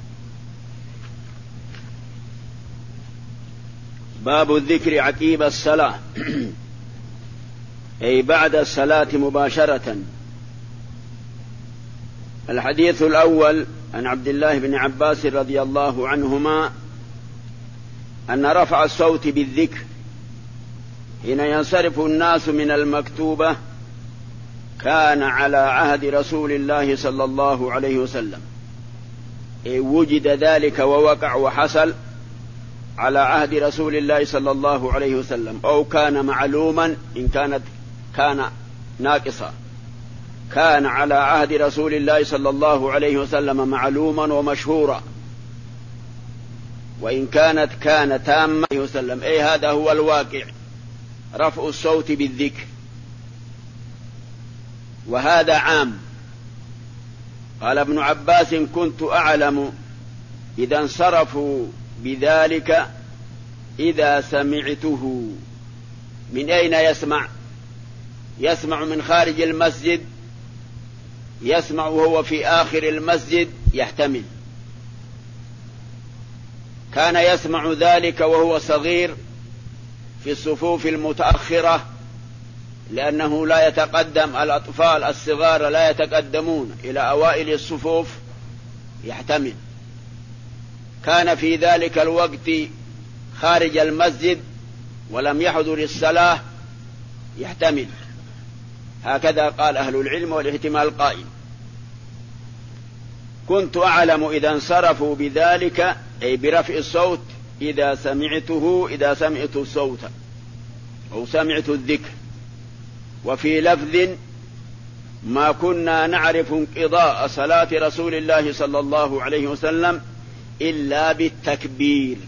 باب الذكر عقيب الصلاة أي بعد الصلاة مباشرة. الحديث الأول عن عبد الله بن عباس رضي الله عنهما أن رفع الصوت بالذكر حين ينصرف الناس من المكتوبة كان على عهد رسول الله صلى الله عليه وسلم، أي وجد ذلك ووقع وحصل على عهد رسول الله صلى الله عليه وسلم، أو كان معلوما إن كانت كان ناقصا. كان على عهد رسول الله صلى الله عليه وسلم معلوما ومشهورا، وإن كانت كان تاما وسلم، أي هذا هو الواقع، رفع الصوت بالذكر، وهذا عام. قال ابن عباس: كنت أعلم إذا انصرفوا بذلك إذا سمعته. من أين يسمع؟ يسمع من خارج المسجد، يسمع وهو في آخر المسجد يحتمل. كان يسمع ذلك وهو صغير في الصفوف المتأخرة، لأنه لا يتقدم، الأطفال الصغار لا يتقدمون إلى أوائل الصفوف، يحتمل. كان في ذلك الوقت خارج المسجد ولم يحضر الصلاة، يحتمل. هكذا قال أهل العلم، والاحتمال قائم. كنت أعلم إذا انصرفوا بذلك أي برفع الصوت إذا سمعته، إذا سمعت الصوت أو سمعت الذكر. وفي لفظ: ما كنا نعرف انقضاء صلاة رسول الله صلى الله عليه وسلم إلا بالتكبير.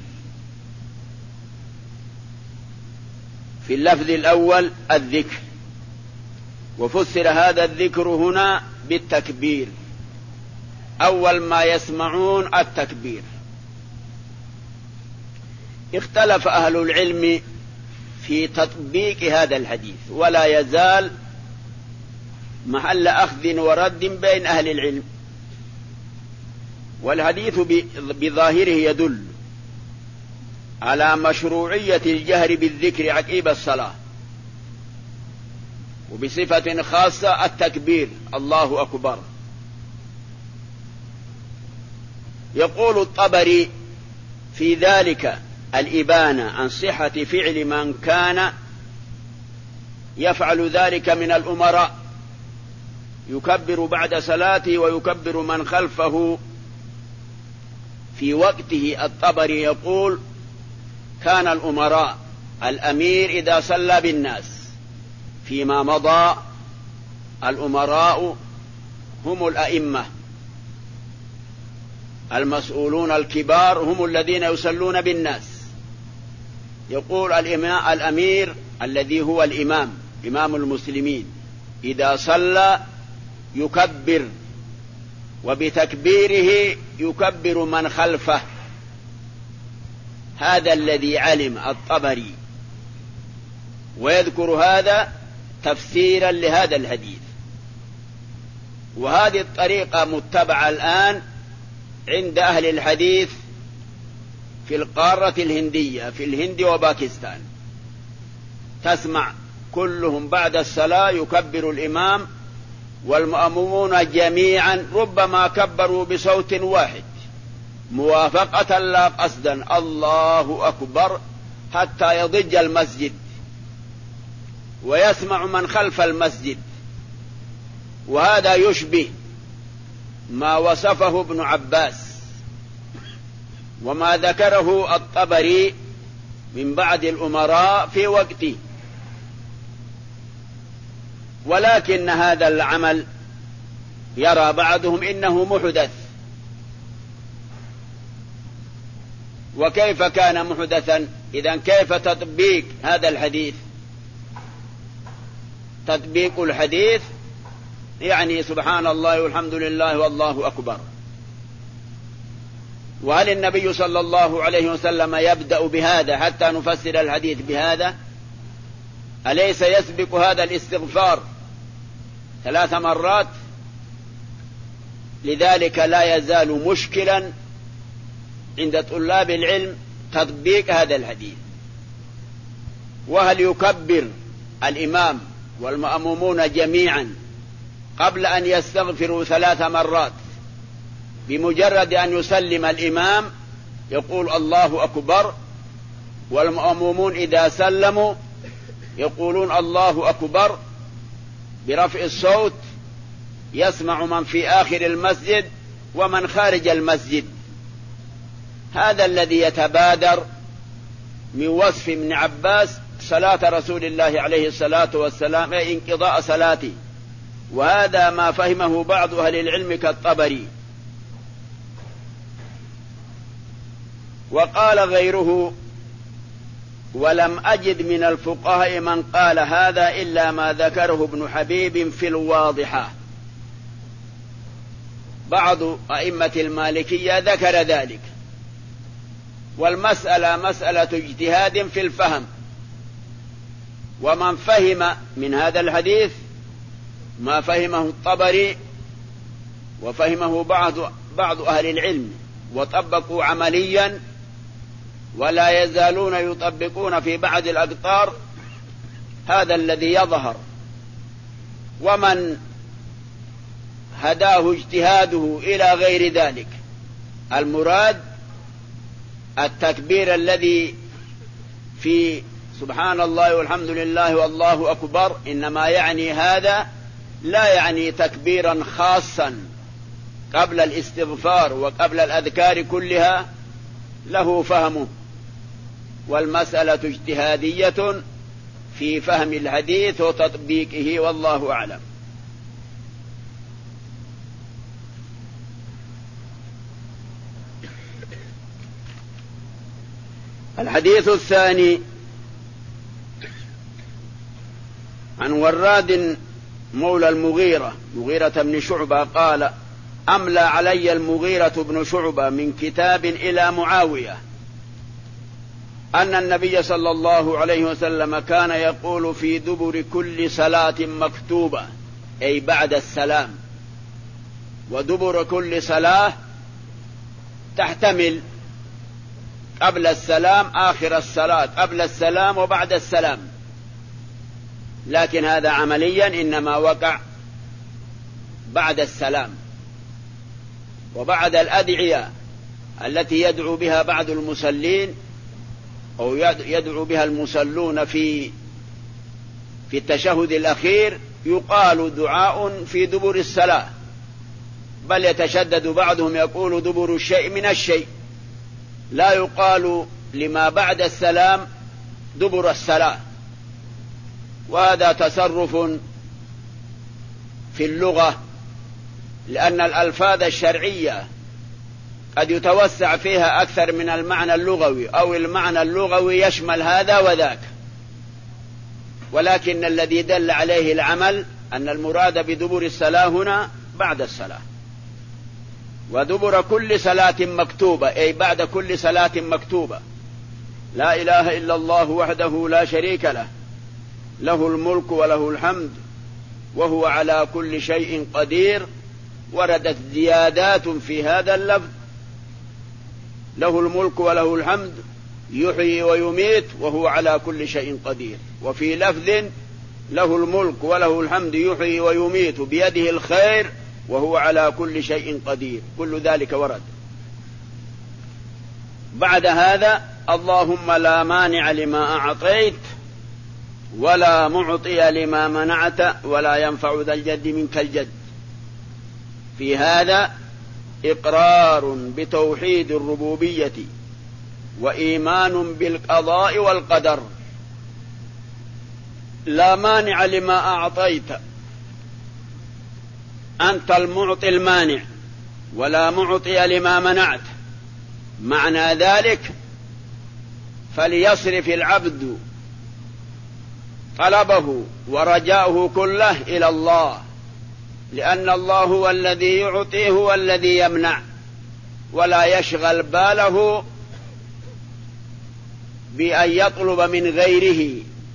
في اللفظ الأول الذكر، وفسر هذا الذكر هنا بالتكبير، أول ما يسمعون التكبير. اختلف أهل العلم في تطبيق هذا الحديث، ولا يزال محل أخذ ورد بين أهل العلم. والحديث بظاهره يدل على مشروعية الجهر بالذكر عقب الصلاة، وبصفة خاصة التكبير الله أكبر. يقول الطبري في ذلك الإبانة عن صحة فعل من كان يفعل ذلك من الأمراء، يكبر بعد صلاته ويكبر من خلفه في وقته. الطبري يقول: كان الأمراء الأمير إذا صلى بالناس فيما مضى، الأمراء هم الأئمة المسؤولون الكبار، هم الذين يصلون بالناس. يقول الأمير الذي هو الإمام، إمام المسلمين، إذا صلى يكبر، وبتكبيره يكبر من خلفه. هذا الذي علم الطبري، ويذكر هذا تفسيرا لهذا الحديث. وهذه الطريقة متبعة الآن عند أهل الحديث في القارة الهندية، في الهند وباكستان. تسمع كلهم بعد الصلاة يكبر الإمام والمأمومون جميعا، ربما كبروا بصوت واحد موافقة لا قصدا: الله أكبر، حتى يضج المسجد ويسمع من خلف المسجد. وهذا يشبه ما وصفه ابن عباس وما ذكره الطبري من بعد الأمراء في وقته. ولكن هذا العمل يرى بعضهم إنه محدث. وكيف كان محدثا؟ إذن كيف تطبيق هذا الحديث؟ تطبيق الحديث يعني سبحان الله والحمد لله والله أكبر. وهل النبي صلى الله عليه وسلم يبدأ بهذا حتى نفسر الحديث بهذا؟ أليس يسبق هذا الاستغفار ثلاث مرات؟ لذلك لا يزال مشكلا عند طلاب العلم تطبيق هذا الحديث. وهل يكبر الإمام والمأمومون جميعا قبل أن يستغفروا ثلاث مرات؟ بمجرد أن يسلم الإمام يقول الله أكبر، والمأمومون إذا سلموا يقولون الله أكبر برفع الصوت، يسمع من في آخر المسجد ومن خارج المسجد. هذا الذي يتبادر من وصف ابن عباس صلاة رسول الله عليه الصلاة والسلام، أي انقضاء صلاته. وهذا ما فهمه بعض أهل العلم كالطبري. وقال غيره: ولم أجد من الفقهاء من قال هذا إلا ما ذكره ابن حبيب في الواضحة. بعض أئمة المالكية ذكر ذلك. والمسألة مسألة اجتهاد في الفهم، ومن فهم من هذا الحديث ما فهمه الطبري وفهمه بعض بعض أهل العلم وطبقوا عمليا، ولا يزالون يطبقون في بعض الأقطار، هذا الذي يظهر. ومن هداه اجتهاده إلى غير ذلك، المراد التكبير الذي في سبحان الله والحمد لله والله أكبر، إنما يعني هذا لا يعني تكبيرا خاصا قبل الاستغفار وقبل الأذكار كلها، له فهمه. والمسألة اجتهادية في فهم الحديث وتطبيقه، والله أعلم. الحديث الثاني عن وراد مولى المغيرة مغيرة بن شعبة قال: أملى علي المغيرة بن شعبة من كتاب إلى معاوية أن النبي صلى الله عليه وسلم كان يقول في دبر كل صلاة مكتوبة، أي بعد السلام. ودبر كل صلاة تحتمل قبل السلام، آخر الصلاة، قبل السلام وبعد السلام، لكن هذا عمليا إنما وقع بعد السلام. وبعد الأدعية التي يدعو بها بعض المصلين أو يدعو بها المصلون في في التشهد الأخير يقال دعاء في دبر الصلاة، بل يتشدد بعضهم يقول دبر الشيء من الشيء، لا يقال لما بعد السلام دبر الصلاة. وهذا تصرف في اللغة، لأن الألفاظ الشرعية قد يتوسع فيها أكثر من المعنى اللغوي، أو المعنى اللغوي يشمل هذا وذاك، ولكن الذي دل عليه العمل أن المراد بدبر الصلاة هنا بعد الصلاة. ودبر كل صلاة مكتوبة، أي بعد كل صلاة مكتوبة. لا إله إلا الله وحده لا شريك له، له الملك وله الحمد وهو على كل شيء قدير. وردت زيادات في هذا اللفظ: له الملك وله الحمد، يحيي ويميت وهو على كل شيء قدير. وفي لفظ: له الملك وله الحمد يحيي ويميت بيده الخير وهو على كل شيء قدير. كل ذلك ورد. بعد هذا: اللهم لا مانع لما أعطيت ولا معطي لما منعت ولا ينفع ذا الجد منك الجد. في هذا إقرار بتوحيد الربوبية وإيمان بالقضاء والقدر. لا مانع لما أعطيت، أنت المعطي المانع، ولا معطي لما منعت. معنى ذلك: فليصرف العبد طلبه ورجاؤه كله إلى الله، لأن الله هو الذي يعطيه والذي يمنع، ولا يشغل باله بأن يطلب من غيره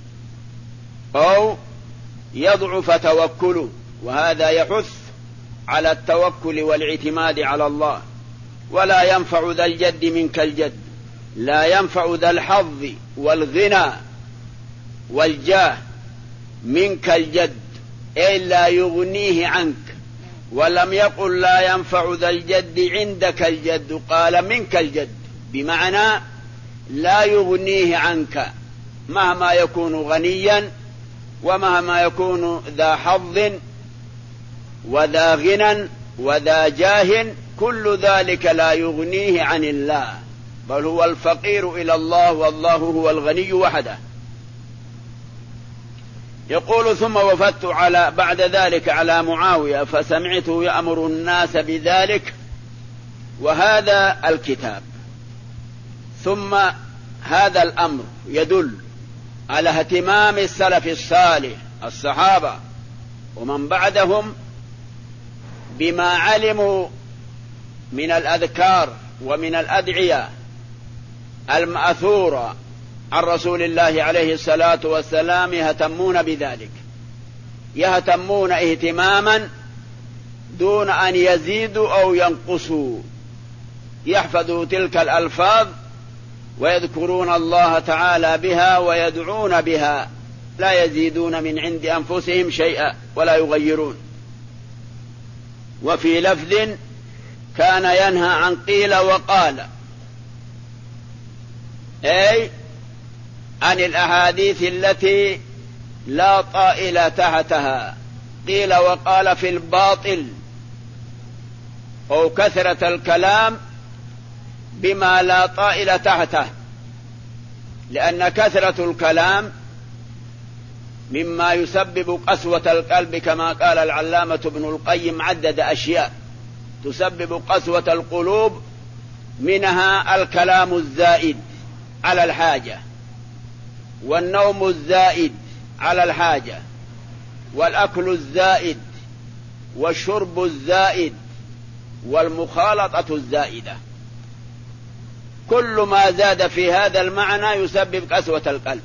أو يضعف توكله. وهذا يحث على التوكل والاعتماد على الله. ولا ينفع ذا الجد منك الجد، لا ينفع ذا الحظ والغنى والجاه منك الجد، أي لا يغنيه عنك. ولم يقل لا ينفع ذا الجد عندك الجد، قال منك الجد، بمعنى لا يغنيه عنك مهما يكون غنيا ومهما يكون ذا حظ وذا غنى وذا جاه، كل ذلك لا يغنيه عن الله، بل هو الفقير إلى الله والله هو الغني وحده. يقول: ثم وفدت على بعد ذلك على معاوية فسمعته يأمر الناس بذلك وهذا الكتاب. ثم هذا الأمر يدل على اهتمام السلف الصالح الصحابة ومن بعدهم بما علموا من الأذكار ومن الأدعية المأثورة عن رسول الله عليه الصلاة والسلام، يهتمون بذلك، يهتمون اهتماما دون أن يزيدوا أو ينقصوا. يحفظوا تلك الألفاظ ويذكرون الله تعالى بها ويدعون بها، لا يزيدون من عند أنفسهم شيئا ولا يغيرون. وفي لفظ: كان ينهى عن قيل وقال، أي عن الأحاديث التي لا طائل تحتها، قيل وقال في الباطل أو كثرة الكلام بما لا طائل تحته، لأن كثرة الكلام مما يسبب قسوة القلب، كما قال العلامة ابن القيم عدد أشياء تسبب قسوة القلوب، منها الكلام الزائد على الحاجة، والنوم الزائد على الحاجة، والأكل الزائد، والشرب الزائد، والمخالطة الزائدة. كل ما زاد في هذا المعنى يسبب قسوة القلب.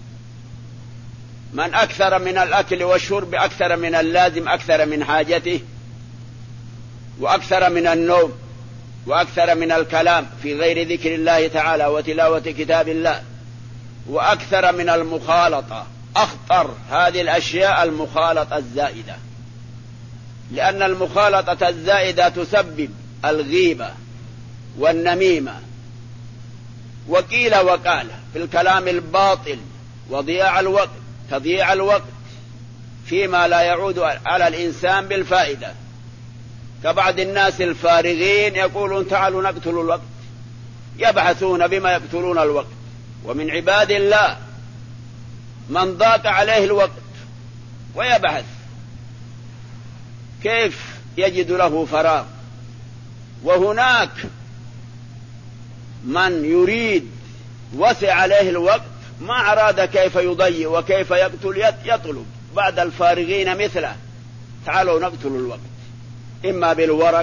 من أكثر من الأكل والشرب أكثر من اللازم، أكثر من حاجته، وأكثر من النوم، وأكثر من الكلام في غير ذكر الله تعالى وتلاوة كتاب الله، وأكثر من المخالطة. أخطر هذه الأشياء المخالطة الزائدة، لأن المخالطة الزائدة تسبب الغيبة والنميمة وقيل وقال في الكلام الباطل وضياع الوقت، تضييع الوقت فيما لا يعود على الإنسان بالفائدة. كبعض الناس الفارغين يقولون تعالوا نقتل الوقت، يبحثون بما يقتلون الوقت. ومن عباد الله من ضاق عليه الوقت ويبحث كيف يجد له فراغ، وهناك من يريد وسع عليه الوقت ما أراد كيف يضيع وكيف يقتل، يطلب بعد الفارغين مثله تعالوا نقتل الوقت، إما بالورق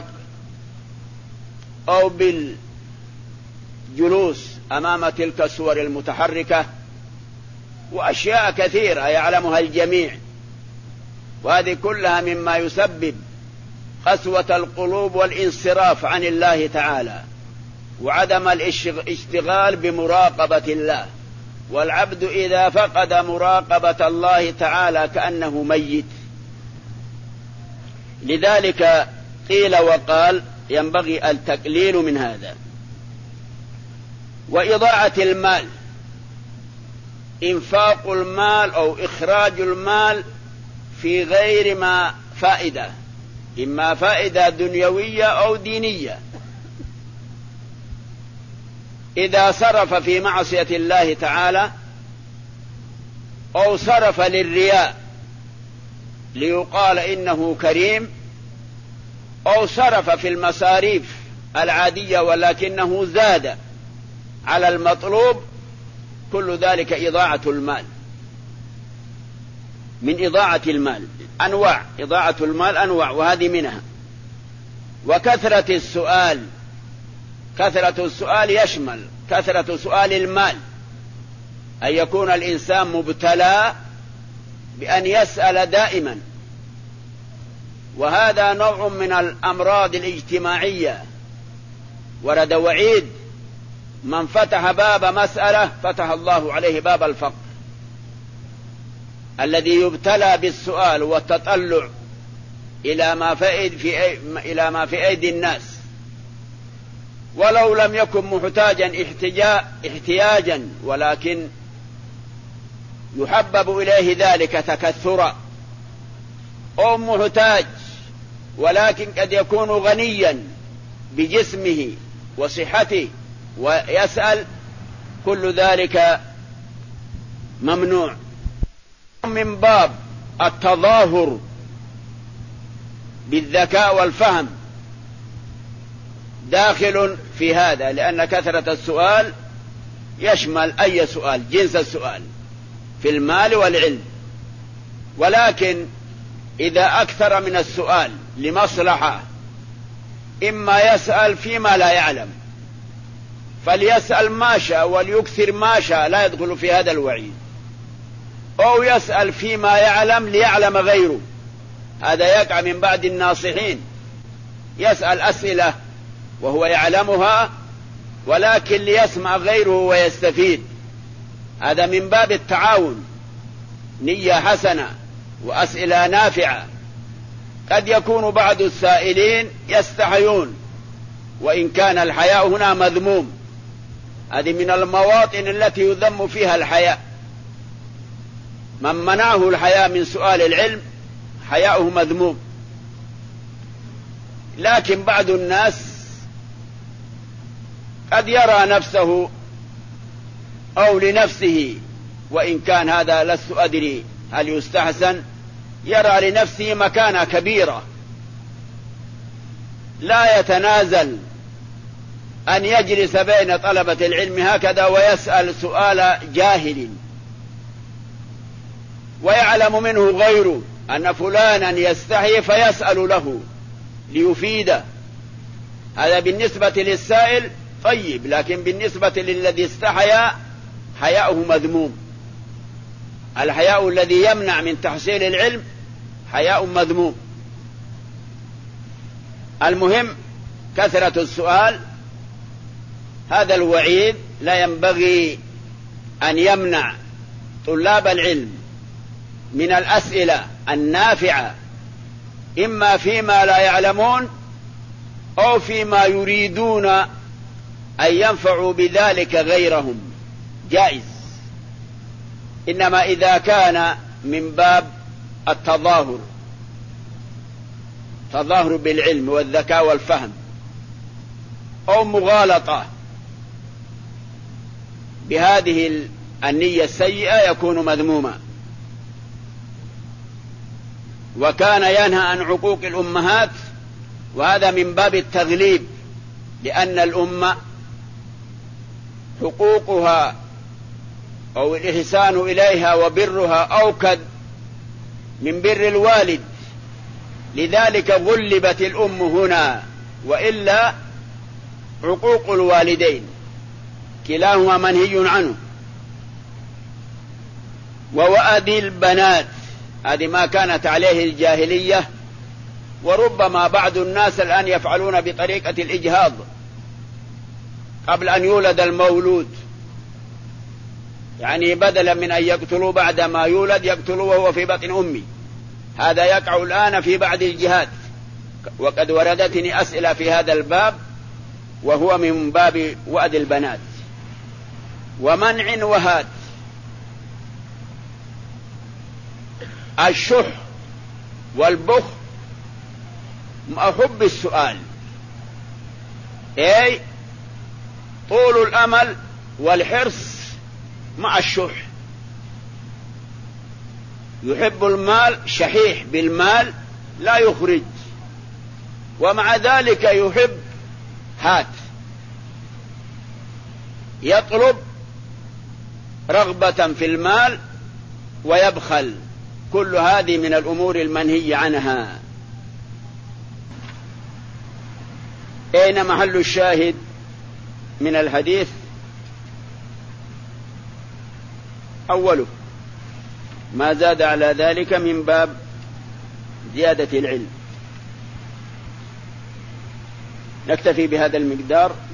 أو بالجلوس أمام تلك الصور المتحركة، وأشياء كثيرة يعلمها الجميع. وهذه كلها مما يسبب قسوة القلوب والانصراف عن الله تعالى وعدم الاشتغال بمراقبة الله. والعبد إذا فقد مراقبة الله تعالى كأنه ميت. لذلك قيل وقال ينبغي التقليل من هذا. وإضاعة المال، إنفاق المال أو إخراج المال في غير ما فائدة، إما فائدة دنيوية أو دينية. إذا صرف في معصية الله تعالى أو صرف للرياء ليقال إنه كريم، أو صرف في المصاريف العادية ولكنه زاد على المطلوب، كل ذلك إضاعة المال. من إضاعة المال أنواع، إضاعة المال أنواع، وهذه منها. وكثرة السؤال، كثرة السؤال يشمل كثرة سؤال المال، أن يكون الإنسان مبتلى بأن يسأل دائما، وهذا نوع من الأمراض الاجتماعية. ورد وعيد من فتح باب مسألة فتح الله عليه باب الفقر. الذي يبتلى بالسؤال والتطلع إلى ما في إلى ما في أيدي الناس، ولو لم يكن محتاجا احتياجا، ولكن يحبب إليه ذلك تكثرا، أو محتاج ولكن قد يكون غنيا بجسمه وصحته ويسأل، كل ذلك ممنوع. من باب التظاهر بالذكاء والفهم داخل في هذا، لأن كثرة السؤال يشمل أي سؤال، جنس السؤال في المال والعلم. ولكن إذا أكثر من السؤال لمصلحة، إما يسأل فيما لا يعلم فليسأل ما شاء وليكثر ما شاء، لا يدخل في هذا الوعيد، أو يسأل فيما يعلم ليعلم غيره، هذا يقع من بعض الناصحين، يسأل أسئلة وهو يعلمها ولكن ليسمع غيره ويستفيد. هذا من باب التعاون، نية حسنة وأسئلة نافعة. قد يكون بعض السائلين يستحيون، وإن كان الحياء هنا مذموم، هذه من المواطن التي يذم فيها الحياء. من منعه الحياء من سؤال العلم حياؤه مذموم. لكن بعض الناس قد يرى نفسه أو لنفسه، وإن كان هذا لست أدري هل يستحسن، يرى لنفسه مكانة كبيرة، لا يتنازل أن يجلس بين طلبة العلم هكذا ويسأل سؤال جاهل، ويعلم منه غيره أن فلانا يستحي فيسأل له ليفيده. هذا بالنسبة للسائل طيب، لكن بالنسبة للذي استحيا حياؤه مذموم. الحياء الذي يمنع من تحصيل العلم حياء مذموم. المهم كثرة السؤال، هذا الوعيد لا ينبغي أن يمنع طلاب العلم من الأسئلة النافعة، إما فيما لا يعلمون أو فيما يريدون أن ينفعوا بذلك غيرهم، جائز. إنما إذا كان من باب التظاهر، تظاهر بالعلم والذكاء والفهم، أو مغالطة بهذه النية السيئة، يكون مذموما. وكان ينهى عن عقوق الأمهات، وهذا من باب التغليب، لأن الأمة حقوقها أو الإحسان إليها وبرها أوكد من بر الوالد، لذلك غلبت الأم هنا، وإلا عقوق الوالدين كلاهما منهي عنه. ووأد البنات، هذه ما كانت عليه الجاهلية، وربما بعض الناس الآن يفعلون بطريقة الإجهاض قبل أن يولد المولود، يعني بدلا من أن يقتلوا بعد ما يولد يقتلوا وهو في بطن أمي. هذا يقع الآن في بعض الجهات، وقد وردتني أسئلة في هذا الباب، وهو من باب وأد البنات. ومنع وهات، الشح والبخ مع حب السؤال، أي طول الأمل والحرص مع الشح. يحب المال، شحيح بالمال لا يخرج، ومع ذلك يحب هات، يطلب رغبة في المال ويبخل. كل هذه من الأمور المنهي عنها. أين محل الشاهد من الحديث؟ أوله ما زاد على ذلك من باب زيادة العلم. نكتفي بهذا المقدار.